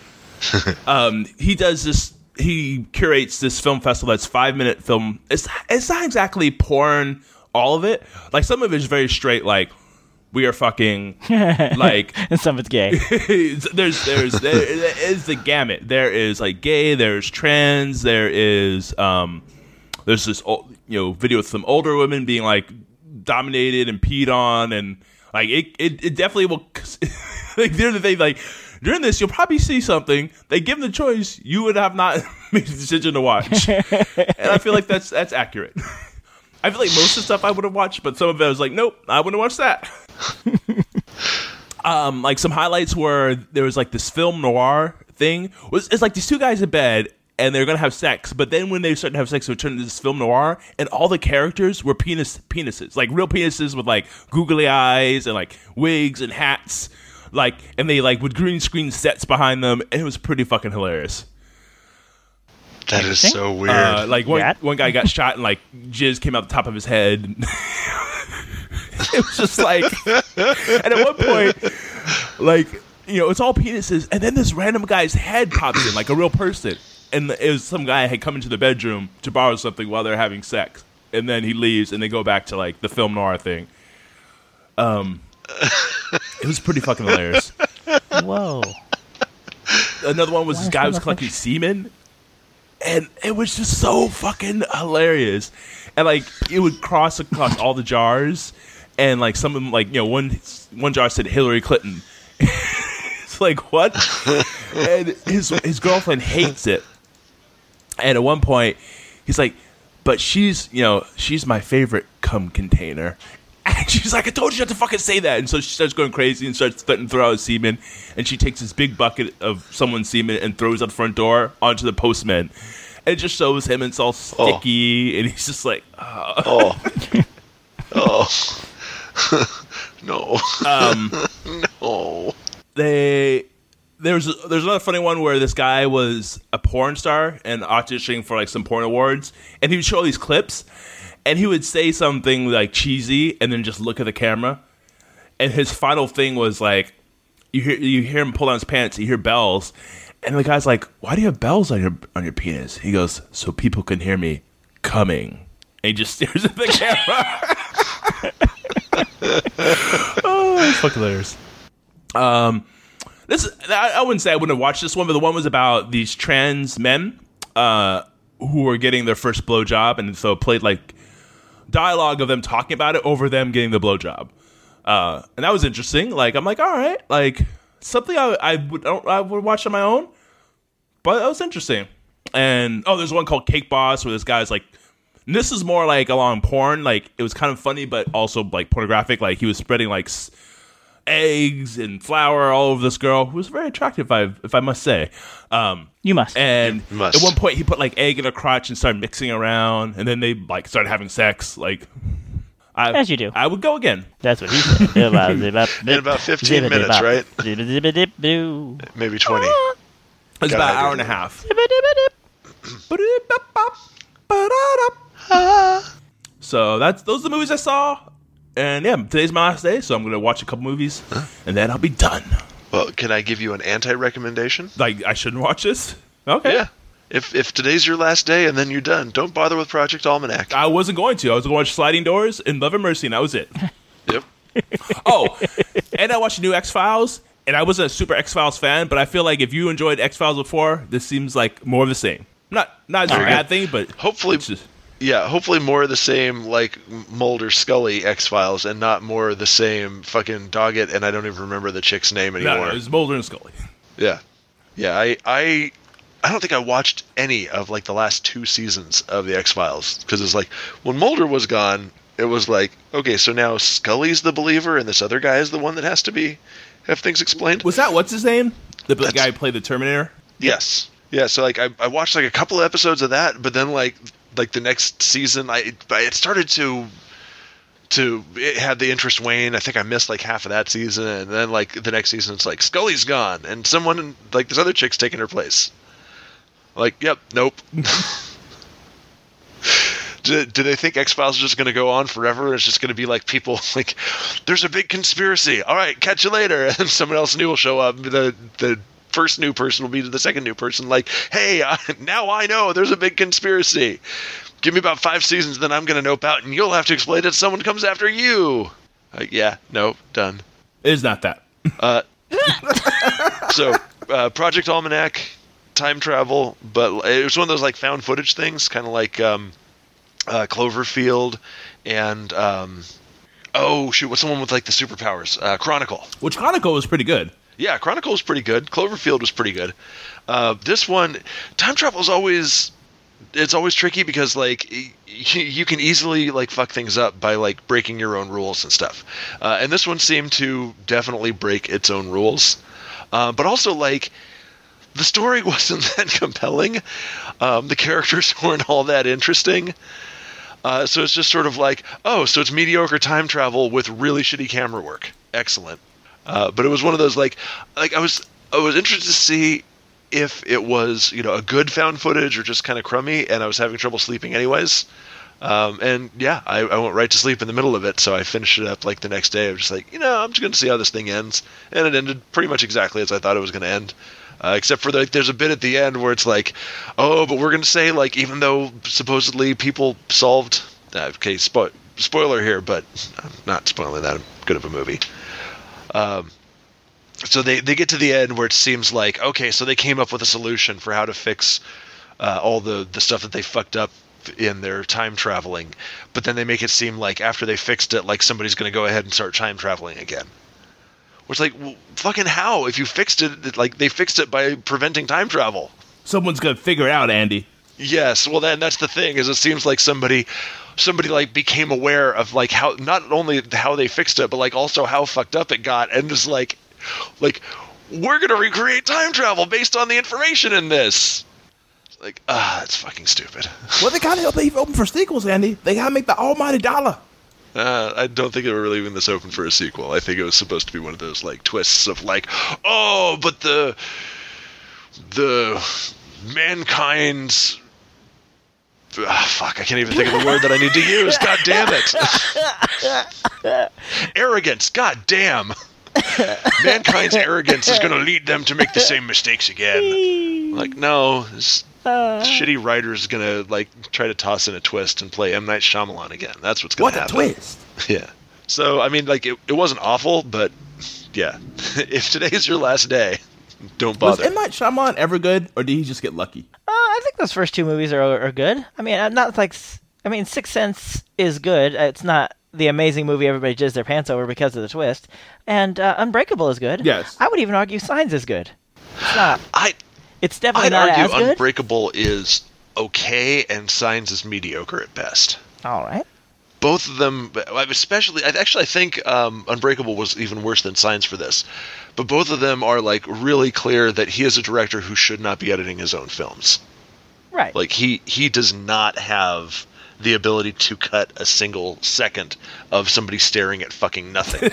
um, he does this. He curates this film festival that's five minute film. It's it's not exactly porn, all of it. Like some of it is very straight. Like we are fucking like And some of it's gay. there's there's there is the gamut. There is like gay. There's trans. There is um. There's this ol- you know video with some older women being like dominated and peed on, and like it it, it definitely will. Like they're the thing like. During this, you'll probably see something. They give them the choice. You would have not made the decision to watch, and I feel like that's that's accurate. I feel like most of the stuff I would have watched, but some of it I was like, nope, I wouldn't watch that. um, like some highlights were there was like this film noir thing. Was it's like these two guys in bed, and they're gonna have sex. But then when they start to have sex, it would turn into this film noir, and all the characters were penis penises, like real penises with like googly eyes and like wigs and hats, like, and they like with green screen sets behind them, and it was pretty fucking hilarious. That is so weird. Uh, like one Yeah. one guy got shot and like jizz came out the top of his head. It was just like, and at one point, like, you know, it's all penises, and then this random guy's head pops in, like a real person, and it was some guy had come into the bedroom to borrow something while they're having sex, and then he leaves, and they go back to like the film noir thing. Um, it was pretty fucking hilarious. Whoa. Another one was this guy was collecting semen, and it was just so fucking hilarious, and like it would cross across all the jars. And like some of them, like, you know, one one jar said Hillary Clinton. It's like, what? And his his girlfriend hates it. And at one point, he's like, but she's, you know, she's my favorite cum container. And she's like, I told you not to fucking say that. And so she starts going crazy and starts threatening to throw out semen. And she takes this big bucket of someone's semen and throws out the front door onto the postman. And it just shows him, and it's all sticky. Oh. And he's just like, oh. Oh. no. Um, no. They there's there's another funny one where this guy was a porn star and auditioning for like some porn awards, and he would show all these clips, and he would say something like cheesy, and then just look at the camera, and his final thing was like, you hear you hear him pull down his pants, you hear bells, and the guy's like, why do you have bells on your on your penis? He goes, so people can hear me coming, and he just stares at the camera. Oh, it's fucking hilarious. Um, this I, I wouldn't say I wouldn't have watched this one, but the one was about these trans men uh, who were getting their first blowjob, and so it played like dialogue of them talking about it over them getting the blowjob, uh, and that was interesting. Like I'm like, all right, like something I, I would I would watch on my own, but that was interesting. And oh, there's one called Cake Boss where this guy's like. And this is more like along porn. Like it was kind of funny, but also like pornographic. Like he was spreading like s- eggs and flour all over this girl, who was very attractive, if I, if I must say. Um, you must. And you must. At one point, he put like egg in her crotch and started mixing around, and then they like started having sex. Like, I, as you do, I would go again. That's what he said. In about fifteen minutes, right? Maybe twenty. It was about an hour and a half. So that's those are the movies I saw, and yeah, today's my last day, so I'm gonna watch a couple movies, huh? And then I'll be done. Well, can I give you an anti-recommendation? Like I shouldn't watch this? Okay. Yeah. If if today's your last day and then you're done, don't bother with Project Almanac. I wasn't going to. I was going to watch Sliding Doors and Love and Mercy, and that was it. Yep. Oh, and I watched the new X-Files, and I wasn't a super X-Files fan, but I feel like if you enjoyed X-Files before, this seems like more of the same. Not not a bad thing, but hopefully. Just, Yeah, hopefully more of the same, like, Mulder Scully X-Files, and not more of the same fucking Doggett, and I don't even remember the chick's name anymore. No, no, it was Mulder and Scully. Yeah. Yeah, I, I I don't think I watched any of, like, the last two seasons of the X-Files, because it's like, when Mulder was gone, it was like, okay, so now Scully's the believer, and this other guy is the one that has to be, have things explained? Was that, what's his name? The That's, guy who played the Terminator? Yes. Yeah, so, like, I, I watched, like, a couple of episodes of that, but then, like... Like the next season, I it started to to it had the interest wane. I think I missed like half of that season, and then like the next season, it's like Scully's gone, and someone like this other chick's taking her place. Like, yep, nope. do, do they think X-Files is just going to go on forever? It's just going to be like people like, there's a big conspiracy. All right, catch you later, and someone else new will show up. The the first new person will be to the second new person like, hey, uh, now I know there's a big conspiracy. Give me about five seasons, then I'm going to nope out, and you'll have to explain it. Someone comes after you. Uh, yeah, no, done. It is not that. uh, so, uh, Project Almanac, time travel, but it was one of those like found footage things, kind of like um, uh, Cloverfield and um, oh shoot, what's the one with like the superpowers? Uh, Chronicle. Which Chronicle was pretty good. Yeah, Chronicle was pretty good. Cloverfield was pretty good. Uh, this one, time travel is always, it's always tricky because like you, you can easily like fuck things up by like breaking your own rules and stuff. Uh, and this one seemed to definitely break its own rules. Uh, but also like the story wasn't that compelling. Um, the characters weren't all that interesting. Uh, so it's just sort of like, oh, so it's mediocre time travel with really shitty camera work. Excellent. Uh, but it was one of those like, like I was, I was interested to see if it was, you know, a good found footage or just kind of crummy, and I was having trouble sleeping anyways. Um, and yeah, I, I went right to sleep in the middle of it, so I finished it up like the next day. I was just like, you know, I'm just going to see how this thing ends. And it ended pretty much exactly as I thought it was going to end. Uh, except for, the, like, there's a bit at the end where it's like, oh, but we're going to say, like, even though supposedly people solved... Uh, okay, spo- spoiler here, but I'm not spoiling that good of a movie. Um, so they, they get to the end where it seems like, okay, so they came up with a solution for how to fix uh, all the, the stuff that they fucked up in their time traveling. But then they make it seem like after they fixed it, like somebody's going to go ahead and start time traveling again. It's like, well, fucking how? If you fixed it, like, they fixed it by preventing time travel. Someone's gonna figure it out, Andy. Yes, well, then that's the thing, is it seems like somebody, somebody, like, became aware of, like, how, not only how they fixed it, but, like, also how fucked up it got, and just, like, like, we're gonna recreate time travel based on the information in this. Like, ah, that's fucking stupid. Well, they gotta leave open for sequels, Andy. They gotta make the almighty dollar. Uh, I don't think they were leaving this open for a sequel. I think it was supposed to be one of those, like, twists of, like, oh, but the the mankind's ah, fuck, I can't even think of the word that I need to use. God damn it. Arrogance. God damn. Mankind's arrogance is going to lead them to make the same mistakes again. Like, no, this uh, shitty writer's going to, like, try to toss in a twist and play M. Night Shyamalan again. That's what's going to happen. What a twist. Yeah. So, I mean, like, it, it wasn't awful, but, yeah. If today's your last day, don't bother. Was M. Night Shyamalan ever good, or did he just get lucky? Uh, I think those first two movies are are good. I mean, I'm not like... I mean, Sixth Sense is good. It's not the amazing movie everybody jizzed their pants over because of the twist. And uh, Unbreakable is good. Yes. I would even argue Signs is good. It's not. I, it's definitely I'd not argue as good. Unbreakable is okay and Signs is mediocre at best. All right. Both of them, especially, actually I think um, Unbreakable was even worse than Signs for this. But both of them are, like, really clear that he is a director who should not be editing his own films. Right. Like, he, he does not have the ability to cut a single second of somebody staring at fucking nothing.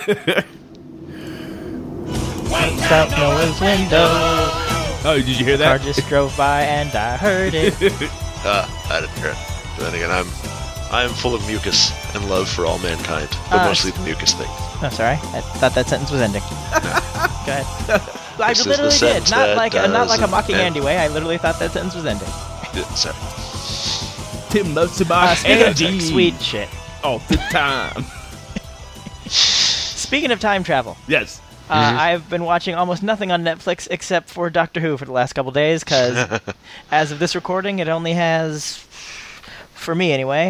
Lights out Noah's window. Oh, did you hear that? Car just drove by and I heard it. uh, I didn't hear it. But then again, I'm I am full of mucus and love for all mankind, but uh, mostly the mucus thing. Oh, sorry. I thought that sentence was ending. Go ahead. I This is literally the did. sentence Not that like uh, not like a doesn't mocking end. Andy way. I literally thought that sentence was ending. Yeah, sorry. Tim loves to buy Uh, speaking Andy. of sweet shit. All the time. Speaking of time travel. Yes. Uh, Mm-hmm. I've been watching almost nothing on Netflix except for Doctor Who for the last couple days because as of this recording, it only has, for me anyway,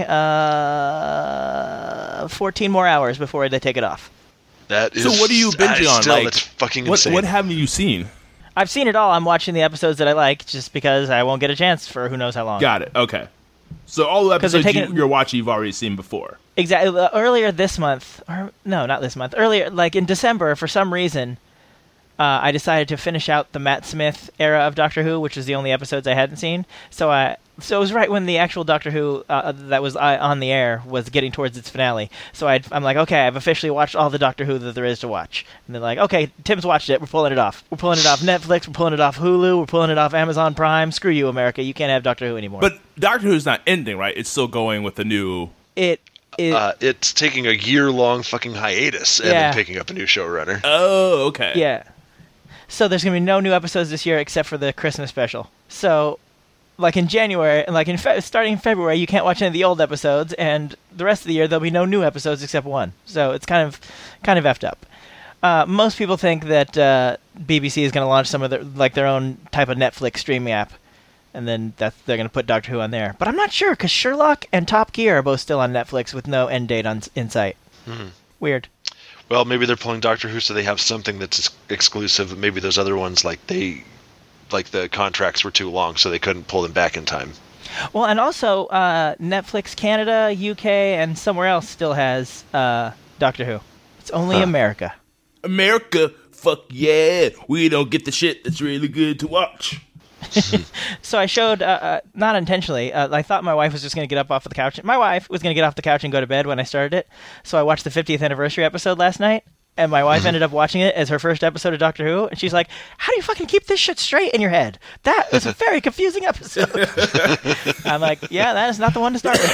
uh, fourteen more hours before they take it off. That is. So what are you that binging is on? Still, Like, that's fucking what, insane. what haven't you seen? I've seen it all. I'm watching the episodes that I like just because I won't get a chance for who knows how long. Got it. Okay. So all the 'Cause they're episodes you, taking- you're watching, you've already seen before. Exactly. Uh, Earlier this month, or no, not this month. Earlier, like in December, for some reason, uh, I decided to finish out the Matt Smith era of Doctor Who, which is the only episodes I hadn't seen. So I, so it was right when the actual Doctor Who uh, that was uh, on the air was getting towards its finale. So I'd, I'm like, okay, I've officially watched all the Doctor Who that there is to watch. And they're like, okay, Tim's watched it. We're pulling it off. We're pulling it off Netflix. We're pulling it off Hulu. We're pulling it off Amazon Prime. Screw you, America. You can't have Doctor Who anymore. But Doctor Who's not ending, right? It's still going with the new... it. It, uh, it's taking a year-long fucking hiatus and Yeah. then picking up a new showrunner. Oh, okay. Yeah. So there's going to be no new episodes this year except for the Christmas special. So, like in January, like in fe- starting in February, you can't watch any of the old episodes, and the rest of the year there'll be no new episodes except one. So it's kind of, kind of effed up. Uh, most people think that uh, B B C is going to launch some of their like their own type of Netflix streaming app, and then that they're going to put Doctor Who on there. But I'm not sure because Sherlock and Top Gear are both still on Netflix with no end date on in sight. Hmm. Weird. Well, maybe they're pulling Doctor Who so they have something that's ex- exclusive. Maybe those other ones, like they, like the contracts were too long, so they couldn't pull them back in time. Well, and also uh, Netflix Canada, U K, and somewhere else still has uh, Doctor Who. It's only Huh. America. America fuck yeah, we don't get the shit that's really good to watch. So I showed, uh, uh, not intentionally, uh, I thought my wife was just going to get up off of the couch. My wife was going to get off the couch and go to bed when I started it. So I watched the fiftieth anniversary episode last night, and my wife ended up watching it as her first episode of Doctor Who. And she's like, how do you fucking keep this shit straight in your head? That is a very confusing episode. I'm like, yeah, that is not the one to start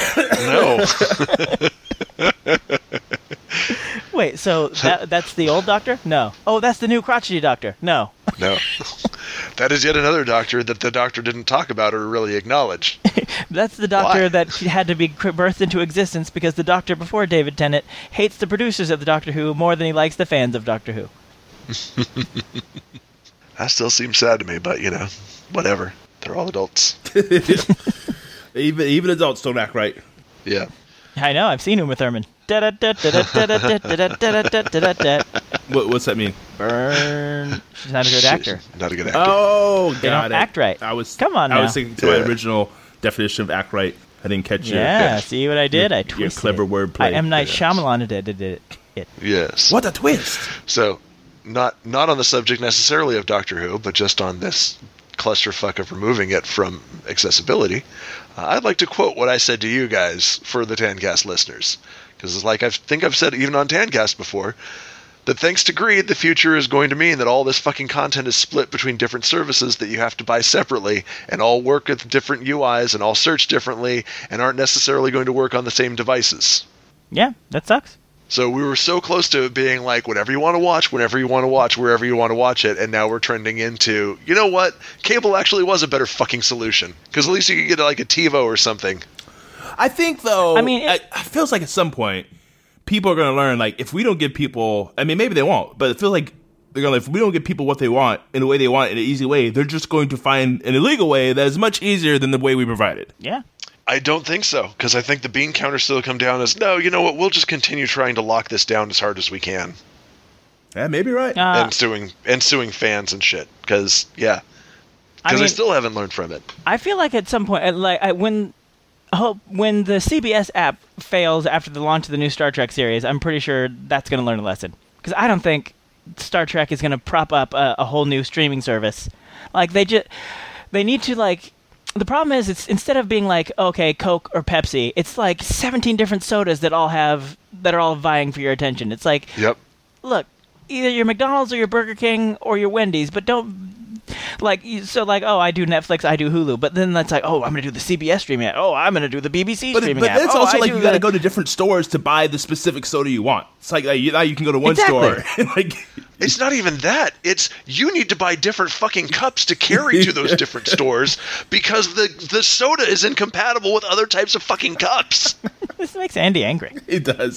with. No. Wait, so that, that's the old Doctor? No. Oh, that's the new crotchety Doctor? No. No. That is yet another Doctor that the Doctor didn't talk about or really acknowledge. That's the Doctor Why? that had to be birthed into existence because the Doctor before David Tennant hates the producers of the Doctor Who more than he likes the fans of Doctor Who. That still seems sad to me, but, you know, whatever. They're all adults. even even adults don't act right. Yeah. I know, I've seen Uma Thurman. What, what's that mean? Burn. She's not a good actor. Not a good actor. Oh, got They don't it. act right. I was Come on I now. was thinking to Yeah. my original definition of act right. I didn't catch your Yeah, see what I did? your, I your twisted clever it. wordplay. I M. Night Yes. Shyamalan did it. it, it. Yes. What a twist! So, not not on the subject necessarily of Doctor Who, but just on this clusterfuck of removing it from accessibility, uh, I'd like to quote what I said to you guys for the Tancast listeners. Because like I think I've said even on Tancast before, that thanks to greed, the future is going to mean that all this fucking content is split between different services that you have to buy separately, and all work with different U Is, and all search differently, and aren't necessarily going to work on the same devices. Yeah, that sucks. So we were so close to it being like, whatever you want to watch, whenever you want to watch, wherever you want to watch it, and now we're trending into, you know what? Cable actually was a better fucking solution. Because at least you could get like a TiVo or something. I think, though, I mean, it- it, it feels like at some point, people are going to learn, like, if we don't give people, I mean, maybe they won't, but it feels like they're going to, if we don't give people what they want in the way they want, in an easy way, they're just going to find an illegal way that is much easier than the way we provided. Yeah. I don't think so, because I think the bean counter still come down as, no, you know what, we'll just continue trying to lock this down as hard as we can. Yeah, maybe right. Uh, and suing and suing fans and shit, because, yeah. I Because I, mean- still haven't learned from it. I feel like at some point, uh, like I, when, I hope when the C B S app fails after the launch of the new Star Trek series, I'm pretty sure that's going to learn a lesson. Because I don't think Star Trek is going to prop up a, a whole new streaming service. Like they just, they need to like. The problem is, it's instead of being like, okay, Coke or Pepsi, it's like seventeen different sodas that all have that are all vying for your attention. It's like, Yep. look, either you're McDonald's or you're Burger King or you're Wendy's, but don't like you- so like oh I do Netflix, I do Hulu, but then that's like oh I'm gonna do the C B S streaming app, oh I'm gonna do the B B C But, streaming but app. it's oh, also I like do you got to the- go to different stores to buy the specific soda you want. It's like uh, you, now you can go to one Exactly. store and like It's not even that. It's you need to buy different fucking cups to carry to those different stores because the the soda is incompatible with other types of fucking cups. This makes Andy angry. it does.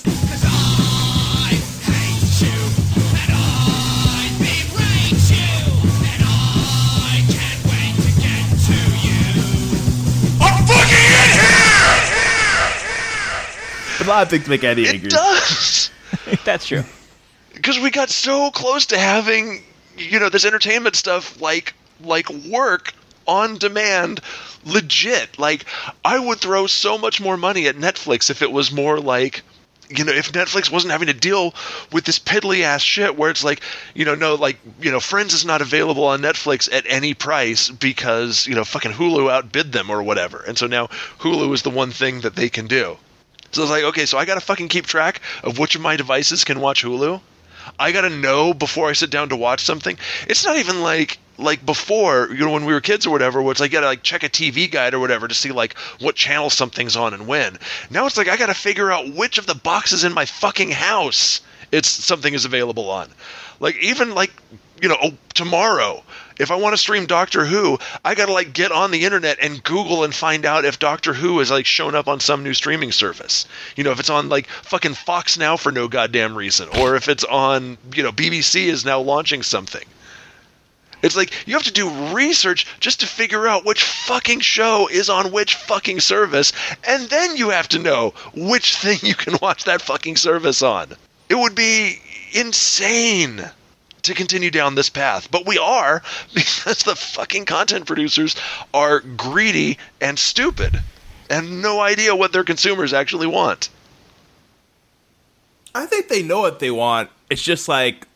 A lot of things make Andy It angry. does. That's true. Because we got so close to having, you know, this entertainment stuff like like work on demand, legit. Like, I would throw so much more money at Netflix if it was more like, you know, if Netflix wasn't having to deal with this piddly ass shit where it's like, you know, no, like, you know, Friends is not available on Netflix at any price because, you know, fucking Hulu outbid them or whatever. And so now Hulu is the one thing that they can do. So it's like, okay, so I got to fucking keep track of which of my devices can watch Hulu. I got to know before I sit down to watch something. It's not even like like before, you know, when we were kids or whatever, where it's like, you got to like check a T V guide or whatever to see like what channel something's on and when. Now it's like I got to figure out which of the boxes in my fucking house it's something is available on. Like even like, you know, oh, tomorrow, if I want to stream Doctor Who, I got to like get on the internet and Google and find out if Doctor Who is like shown up on some new streaming service. You know, if it's on like fucking Fox Now for no goddamn reason, or if it's on, you know, B B C is now launching something. It's like you have to do research just to figure out which fucking show is on which fucking service, and then you have to know which thing you can watch that fucking service on. It would be insane to continue down this path, but we are, because the fucking content producers are greedy and stupid and no idea what their consumers actually want. I think they know what they want. It's just like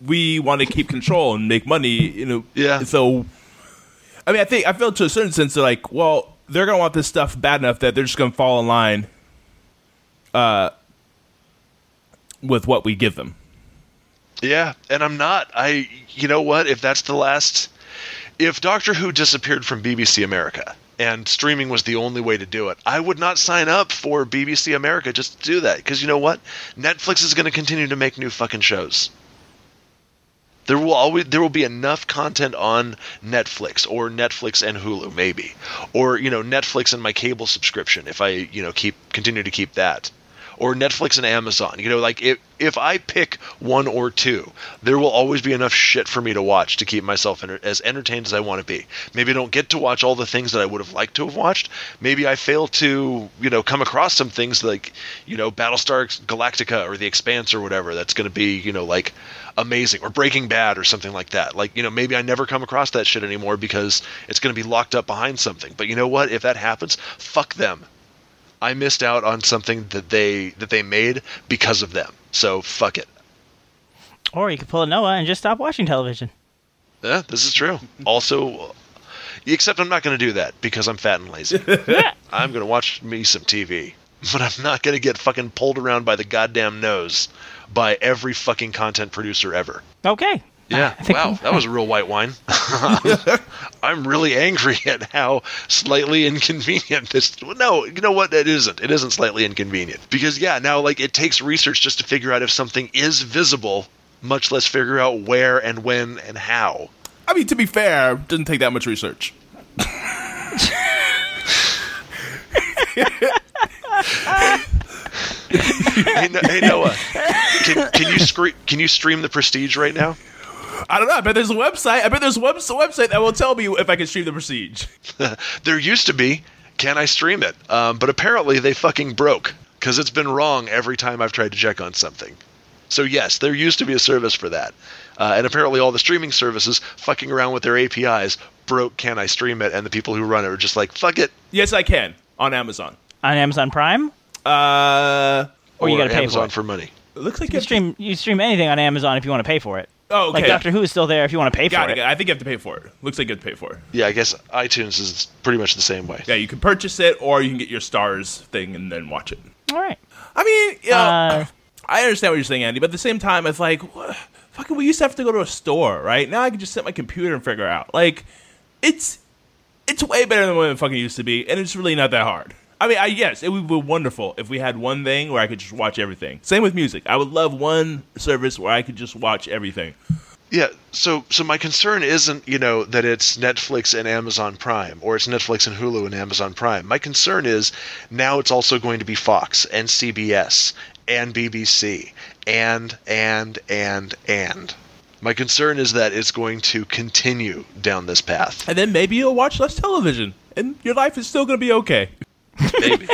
we want to keep control and make money, you know. Yeah. So, I mean, I think I feel to a certain sense they're like, well, they're gonna want this stuff bad enough that they're just gonna fall in line, uh, with what we give them. Yeah, and I'm not. I, you know what? If that's the last, if Doctor Who disappeared from B B C America and streaming was the only way to do it, I would not sign up for B B C America just to do that. Because you know what? Netflix is going to continue to make new fucking shows. There will always there will be enough content on Netflix or Netflix and Hulu maybe, or you know Netflix and my cable subscription if I you know keep continue to keep that. Or Netflix and Amazon. You know, like, if, if I pick one or two, there will always be enough shit for me to watch to keep myself enter- as entertained as I want to be. Maybe I don't get to watch all the things that I would have liked to have watched. Maybe I fail to, you know, come across some things like, you know, Battlestar Galactica or The Expanse or whatever that's going to be, you know, like, amazing. Or Breaking Bad or something like that. Like, you know, maybe I never come across that shit anymore because it's going to be locked up behind something. But you know what? If that happens, fuck them. I missed out on something that they that they made because of them. So fuck it. Or you could pull a Noah and just stop watching television. Yeah, this is true. Also, except I'm not going to do that because I'm fat and lazy. I'm going to watch me some T V. But I'm not going to get fucking pulled around by the goddamn nose by every fucking content producer ever. Okay. Yeah, wow, that was a real white wine. I'm really angry at how slightly inconvenient this... No, you know what? It isn't. It isn't slightly inconvenient. Because, yeah, now, like, it takes research just to figure out if something is visible, much less figure out where and when and how. I mean, to be fair, it doesn't take that much research. hey, no, hey, Noah, can, can you scre- can you stream The Prestige right now? I don't know. I bet there's a website. I bet there's a web- website that will tell me if I can stream The Prestige. There used to be. Can I stream it? Um, but apparently they fucking broke because it's been wrong every time I've tried to check on something. So yes, there used to be a service for that. Uh, and apparently all the streaming services fucking around with their A P Is broke Can I Stream It, and the people who run it are just like, fuck it. Yes, I can. On Amazon. On Amazon Prime? Uh, or you got to pay Amazon for it. for money. It looks like you stream you stream anything on Amazon if you want to pay for it. Oh, okay. Like Doctor Who is still there if you want to pay got for it. it. I think you have to pay for it. Looks like you have to pay for it. Yeah, I guess iTunes is pretty much the same way. Yeah, you can purchase it, or you can get your Stars thing and then watch it. All right. I mean, you know, Uh, I understand what you're saying, Andy, but at the same time, it's like, what? Fucking, we used to have to go to a store, right? Now I can just set my computer and figure out. Like, it's it's way better than what it fucking used to be, and it's really not that hard. I mean, I, yes, it would be wonderful if we had one thing where I could just watch everything. Same with music. I would love one service where I could just watch everything. Yeah, so so my concern isn't, you know, that it's Netflix and Amazon Prime, or it's Netflix and Hulu and Amazon Prime. My concern is now it's also going to be Fox and C B S and B B C and, and, and, and. My concern is that it's going to continue down this path. And then maybe you'll watch less television, and your life is still going to be okay. Maybe.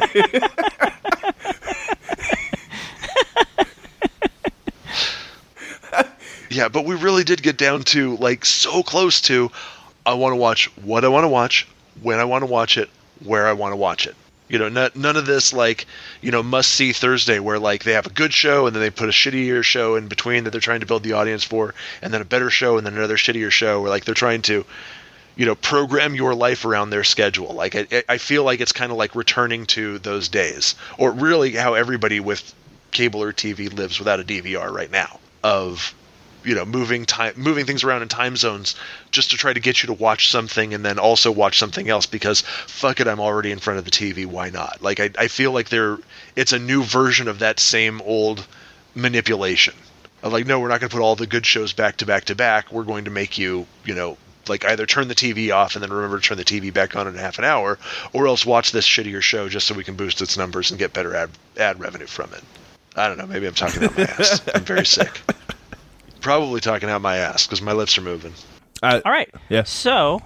Yeah, but we really did get down to, like, so close to, I want to watch what I want to watch, when I want to watch it, where I want to watch it. You know, not, none of this, like, you know, must-see Thursday where, like, they have a good show and then they put a shittier show in between that they're trying to build the audience for, and then a better show and then another shittier show where, like, they're trying to, you know, program your life around their schedule. Like, I, I feel like it's kind of like returning to those days. Or really how everybody with cable or T V lives without a D V R right now. Of, you know, moving time, moving things around in time zones just to try to get you to watch something and then also watch something else because, fuck it, I'm already in front of the T V, why not? Like, I, I feel like they're, it's a new version of that same old manipulation. Of like, no, we're not going to put all the good shows back to back to back. We're going to make you, you know, like either turn the T V off and then remember to turn the T V back on in half an hour, or else watch this shittier show just so we can boost its numbers and get better ad, ad revenue from it. I don't know. Maybe I'm talking out my ass. I'm very sick. Probably talking out my ass because my lips are moving. Uh, All right. Yeah. So,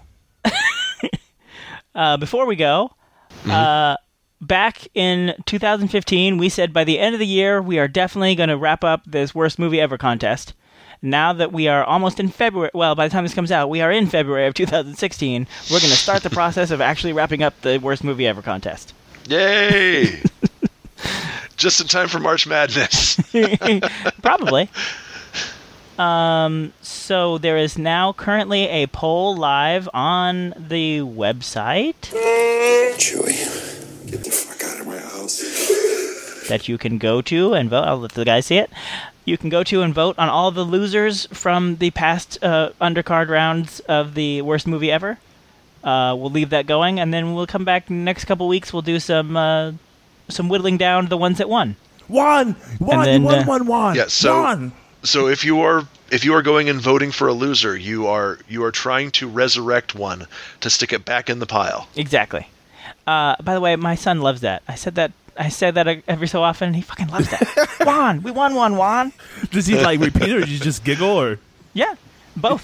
uh, before we go, mm-hmm. uh, back in two thousand fifteen, we said by the end of the year, we are definitely going to wrap up this Worst Movie Ever contest. Now that we are almost in February, well, by the time this comes out, we are in February of two thousand sixteen, we're going to start the process of actually wrapping up the Worst Movie Ever contest. Yay! Just in time for March Madness. Probably. Um, so there is now currently a poll live on the website. Chewie, get the fuck out of my house. That you can go to and vote. I'll let the guys see it. You can go to and vote on all the losers from the past uh, undercard rounds of the worst movie ever. Uh, we'll leave that going, and then we'll come back next couple weeks. We'll do some uh, some whittling down to the ones that won. One, one, then, one, uh, one, one. Yeah, so one. so if you are if you are going and voting for a loser, you are you are trying to resurrect one to stick it back in the pile. Exactly. Uh, by the way, my son loves that. I said that. I said that every so often, and he fucking loves that. Juan, we won one, Juan. Does he like repeat it, or does he just giggle, or? Yeah, both.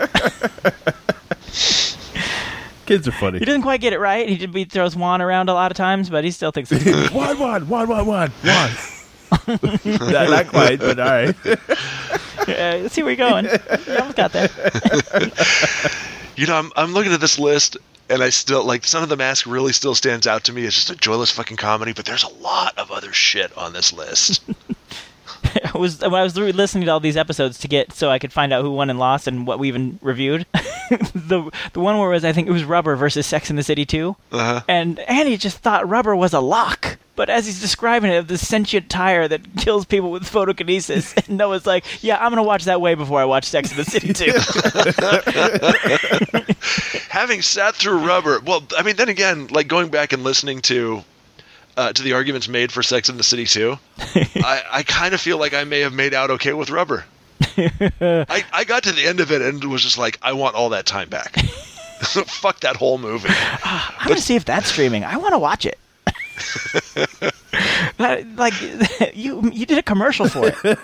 Kids are funny. He doesn't quite get it right. He, just, he throws Juan around a lot he still thinks it's funny. One, one, one, one, one, one. not, not quite, but all right. Uh, let's see where you're going. You almost got there. You know, I'm I'm looking at this list, and I still, like, Son of the Mask really still stands out to me. It's just a joyless fucking comedy, but there's a lot of other shit on this list. I was when I was listening to all these episodes to get so I could find out who won and lost and what we even reviewed. the the one where it was I think it was Rubber versus Sex and the City two, uh-huh. and Andy just thought Rubber was a lock. But as he's describing it, this sentient tire that kills people with photokinesis, and Noah's like, "Yeah, I'm gonna watch that way before I watch Sex and the City two." Having sat through Rubber, well, I mean, then again, like going back and listening to uh, to the arguments made for Sex and the City two, I, I kind of feel like I may have made out okay with Rubber. I, I got to the end of it and was just like, I want all that time back. Fuck that whole movie. Uh, I'm gonna see if that's streaming. I want to watch it. That, like you, you did a commercial for it.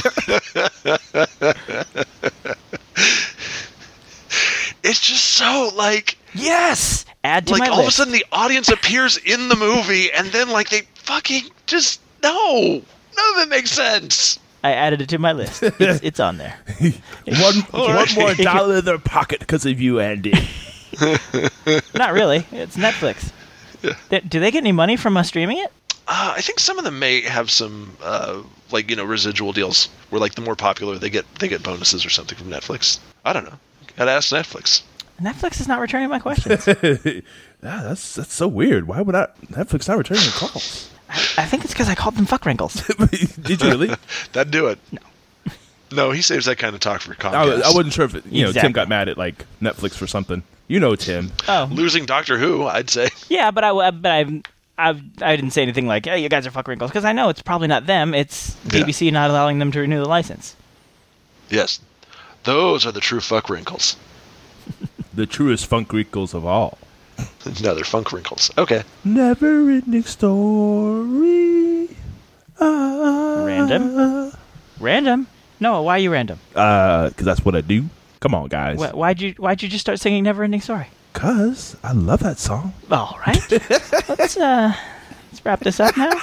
It's just so like yes. Add to like my all list. of a sudden the audience appears in the movie, and then like they fucking just no, none of it makes sense. I added it to my list. It's, it's on there. one one more dollar in their pocket because of you, Andy. Not really. It's Netflix. They, do they get any money from us streaming it? Uh, I think some of them may have some, uh, like you know, residual deals where, like, the more popular they get, they get bonuses or something from Netflix. I don't know. Gotta ask Netflix. Netflix is not returning my questions. yeah, that's that's so weird. Why would I, Netflix not returning your calls? I, I think it's because I called them fuck wrinkles. Did you really? That'd do it. No. No, he saves that kind of talk for Comcast. I, was, I wasn't sure if it, you know Exactly. Tim got mad at like Netflix for something. You know Tim. Oh, Losing Doctor Who, I'd say. yeah, but I but I I I didn't say anything like, "Hey, you guys are fuck wrinkles," because I know it's probably not them. It's Yeah. B B C not allowing them to renew the license. Yes, those are the true fuck wrinkles. The truest funk wrinkles of all. No, they're funk wrinkles. Okay. Never ending story. Ah. Random. Random. No, why are you random? Uh, because that's what I do. Come on, guys. Wh- Why'd you Why'd you just start singing "Never Ending Story"? Cause I love that song. All right. let's uh let's wrap this up now.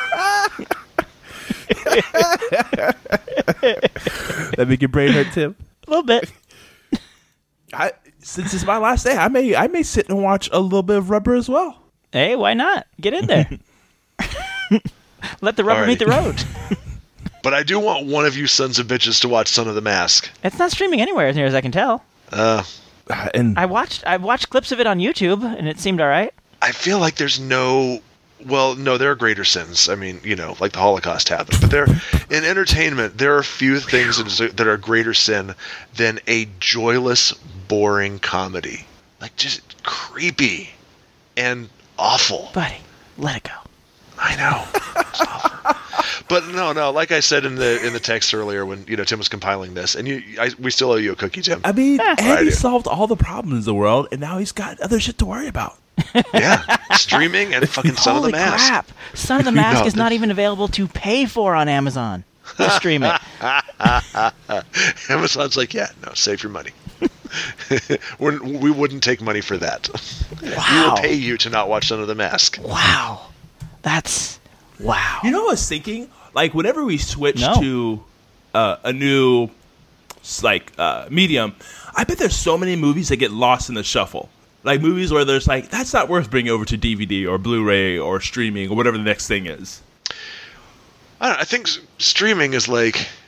That make your brain hurt, Tim? A little bit. I since it's my last day, I may I may sit and watch a little bit of Rubber as well. Hey, why not? Get in there. Let the rubber Alrighty. meet the road. But I do want one of you sons of bitches to watch Son of the Mask. It's not streaming anywhere as near as I can tell. Uh, And I watched I watched clips of it on YouTube and it seemed all right. I feel like there's no... Well, no, there are greater sins. I mean, you know, like the Holocaust happened. But there, in entertainment, there are few things that, is, that are greater sin than a joyless, boring comedy. Like, just creepy and awful. Buddy, let it go. I know. It's awful. But no, no. Like I said in the in the text earlier, when you know Tim was compiling this, and you, I, we still owe you a cookie, Tim. I mean, Eh. Andy Alrighty. solved all the problems in the world, and now he's got other shit to worry about. Yeah, streaming and fucking Son of Holy the Mask. crap. Son of the Mask No, is not this- even available to pay for on Amazon. To stream it. Amazon's like, yeah, no, save your money. We're, we wouldn't take money for that. We Wow. will pay you to not watch Son of the Mask. Wow. That's wow. You know what I was thinking? Like, whenever we switch No. to uh, a new, s- like, uh, medium, I bet there's so many movies that get lost in the shuffle. Like, movies where there's like, that's not worth bringing over to D V D or Blu-ray or streaming or whatever the next thing is. I don't know, I think s- streaming is like,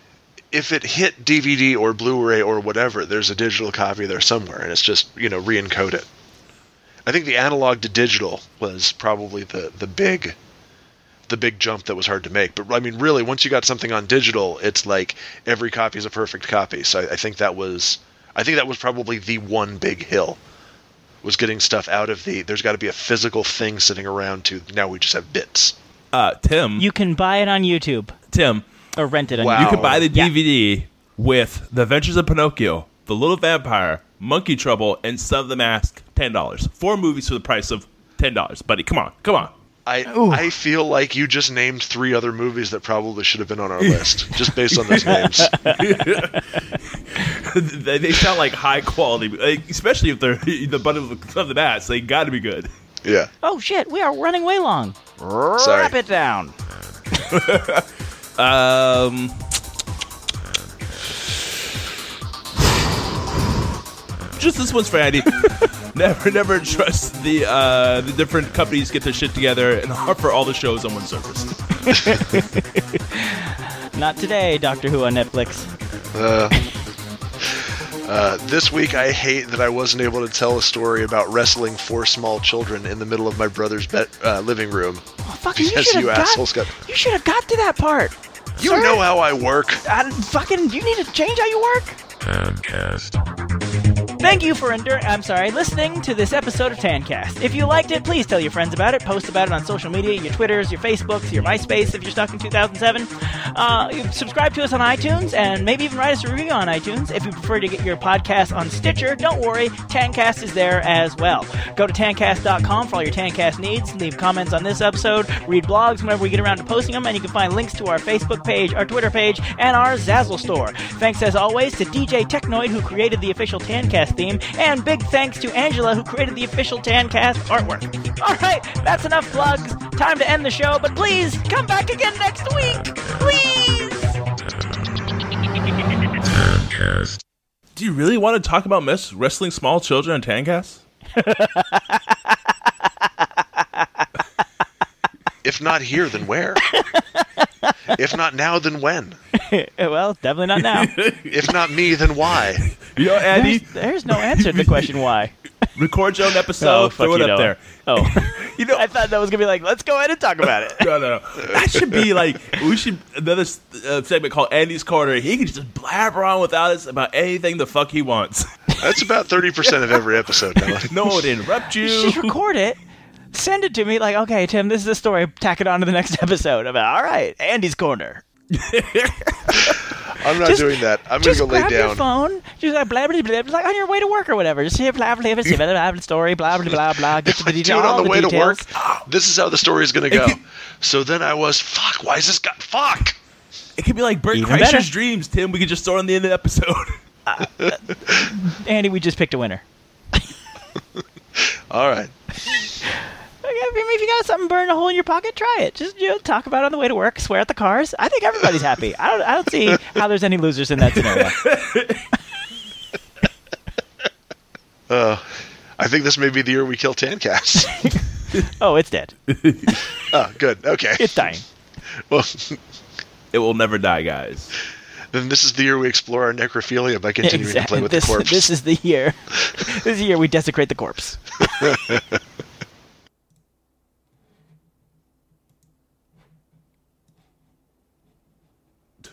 if it hit D V D or Blu-ray or whatever, there's a digital copy there somewhere, and it's just, you know, re-encode it. I think the analog to digital was probably the, the big the big jump that was hard to make. But I mean, really, once you got something on digital, it's like every copy is a perfect copy. So I, I think that was I think that was probably the one big hill, was getting stuff out of the, there's got to be a physical thing sitting around to, now we just have bits. Uh, Tim. You can buy it on YouTube. Tim. Or rent it on Wow. YouTube. You can buy the Yeah. D V D with The Adventures of Pinocchio, The Little Vampire, Monkey Trouble, and Son of the Mask, ten dollars. Four movies for the price of ten dollars. Buddy, come on. Come on. I I feel like you just named three other movies that probably should have been on our list, just based on those names. they, they sound like high quality, like, especially if they're the butt of the, of the Mask. They got to be good. Yeah. Oh, shit. We are running way long. Sorry. Wrap it down. Um... Just this one's for Andy. never, never trust the uh, the different companies get their shit together and offer all the shows on one service. Not today, Doctor Who on Netflix. Uh, uh, this week, I hate that I wasn't able to tell a story about wrestling four small children in the middle of my brother's bed, uh, living room. Oh, fucking, you Because should have you got, assholes got. You should have got to that part. You Sir? know how I work. I, fucking, you need to change how you work. Thank you for enduring, I'm sorry, listening to this episode of Tancast. If you liked it, please tell your friends about it. Post about it on social media, your Twitters, your Facebooks, your MySpace if you're stuck in two thousand seven. Uh, subscribe to us on iTunes and maybe even write us a review on iTunes. If you prefer to get your podcast on Stitcher, don't worry, Tancast is there as well. Go to tancast dot com for all your Tancast needs. Leave comments on this episode, read blogs whenever we get around to posting them, and you can find links to our Facebook page, our Twitter page, and our Zazzle store. Thanks as always to D J Technoid, who created the official Tancast theme, and big thanks to Angela, who created the official Tancast artwork. Alright, that's enough plugs. Time to end the show, but please, come back again next week! Please! Tancast. Do you really want to talk about mess wrestling small children on Tancast? If not here, then where? If not now, then when? Well, definitely not now. If not me, then why? You know, Andy, There's, there's no answer to the question why. record your own episode, Oh, throw fuck it you, up Noah. there. Oh. You know, I thought that was going to be like, let's go ahead and talk about it. No, no, no. That should be like, we should, another uh, segment called Andy's Corner. He can just blabber on without us about anything the fuck he wants. That's about thirty percent of every episode, Noah. No one to interrupt you. Just record it. Send it to me like, okay, Tim, this is the story. Tack it on to the next episode. I'm like, all right, Andy's Corner. I'm not Just- doing that. I'm going Just to go lay grab your down. phone, just like blah blah blah, blah, like on your way to work or whatever. Just hear blah blah blah, blah blah blah, story, blah blah blah blah. Get to the Do detail. it all on the way details. to work. This is how the story is going to go. So then I was, fuck, why is this guy, fuck? It could be like Bert Even Kreischer's better. dreams, Tim. We could just throw it on the end of the episode. Andy, we just picked a winner. All right. I mean, if you got something burning a hole in your pocket, try it. Just, you know, talk about it on the way to work. Swear at the cars. I think everybody's happy. I don't. I don't see how there's any losers in that scenario. Uh, I think this may be the year we kill Tancast. Oh, it's dead. Oh, good. Okay. It's dying. Well, It will never die, guys. then this is the year we explore our necrophilia by continuing to play with this, the corpse. This is the year. This is the year we desecrate the corpse.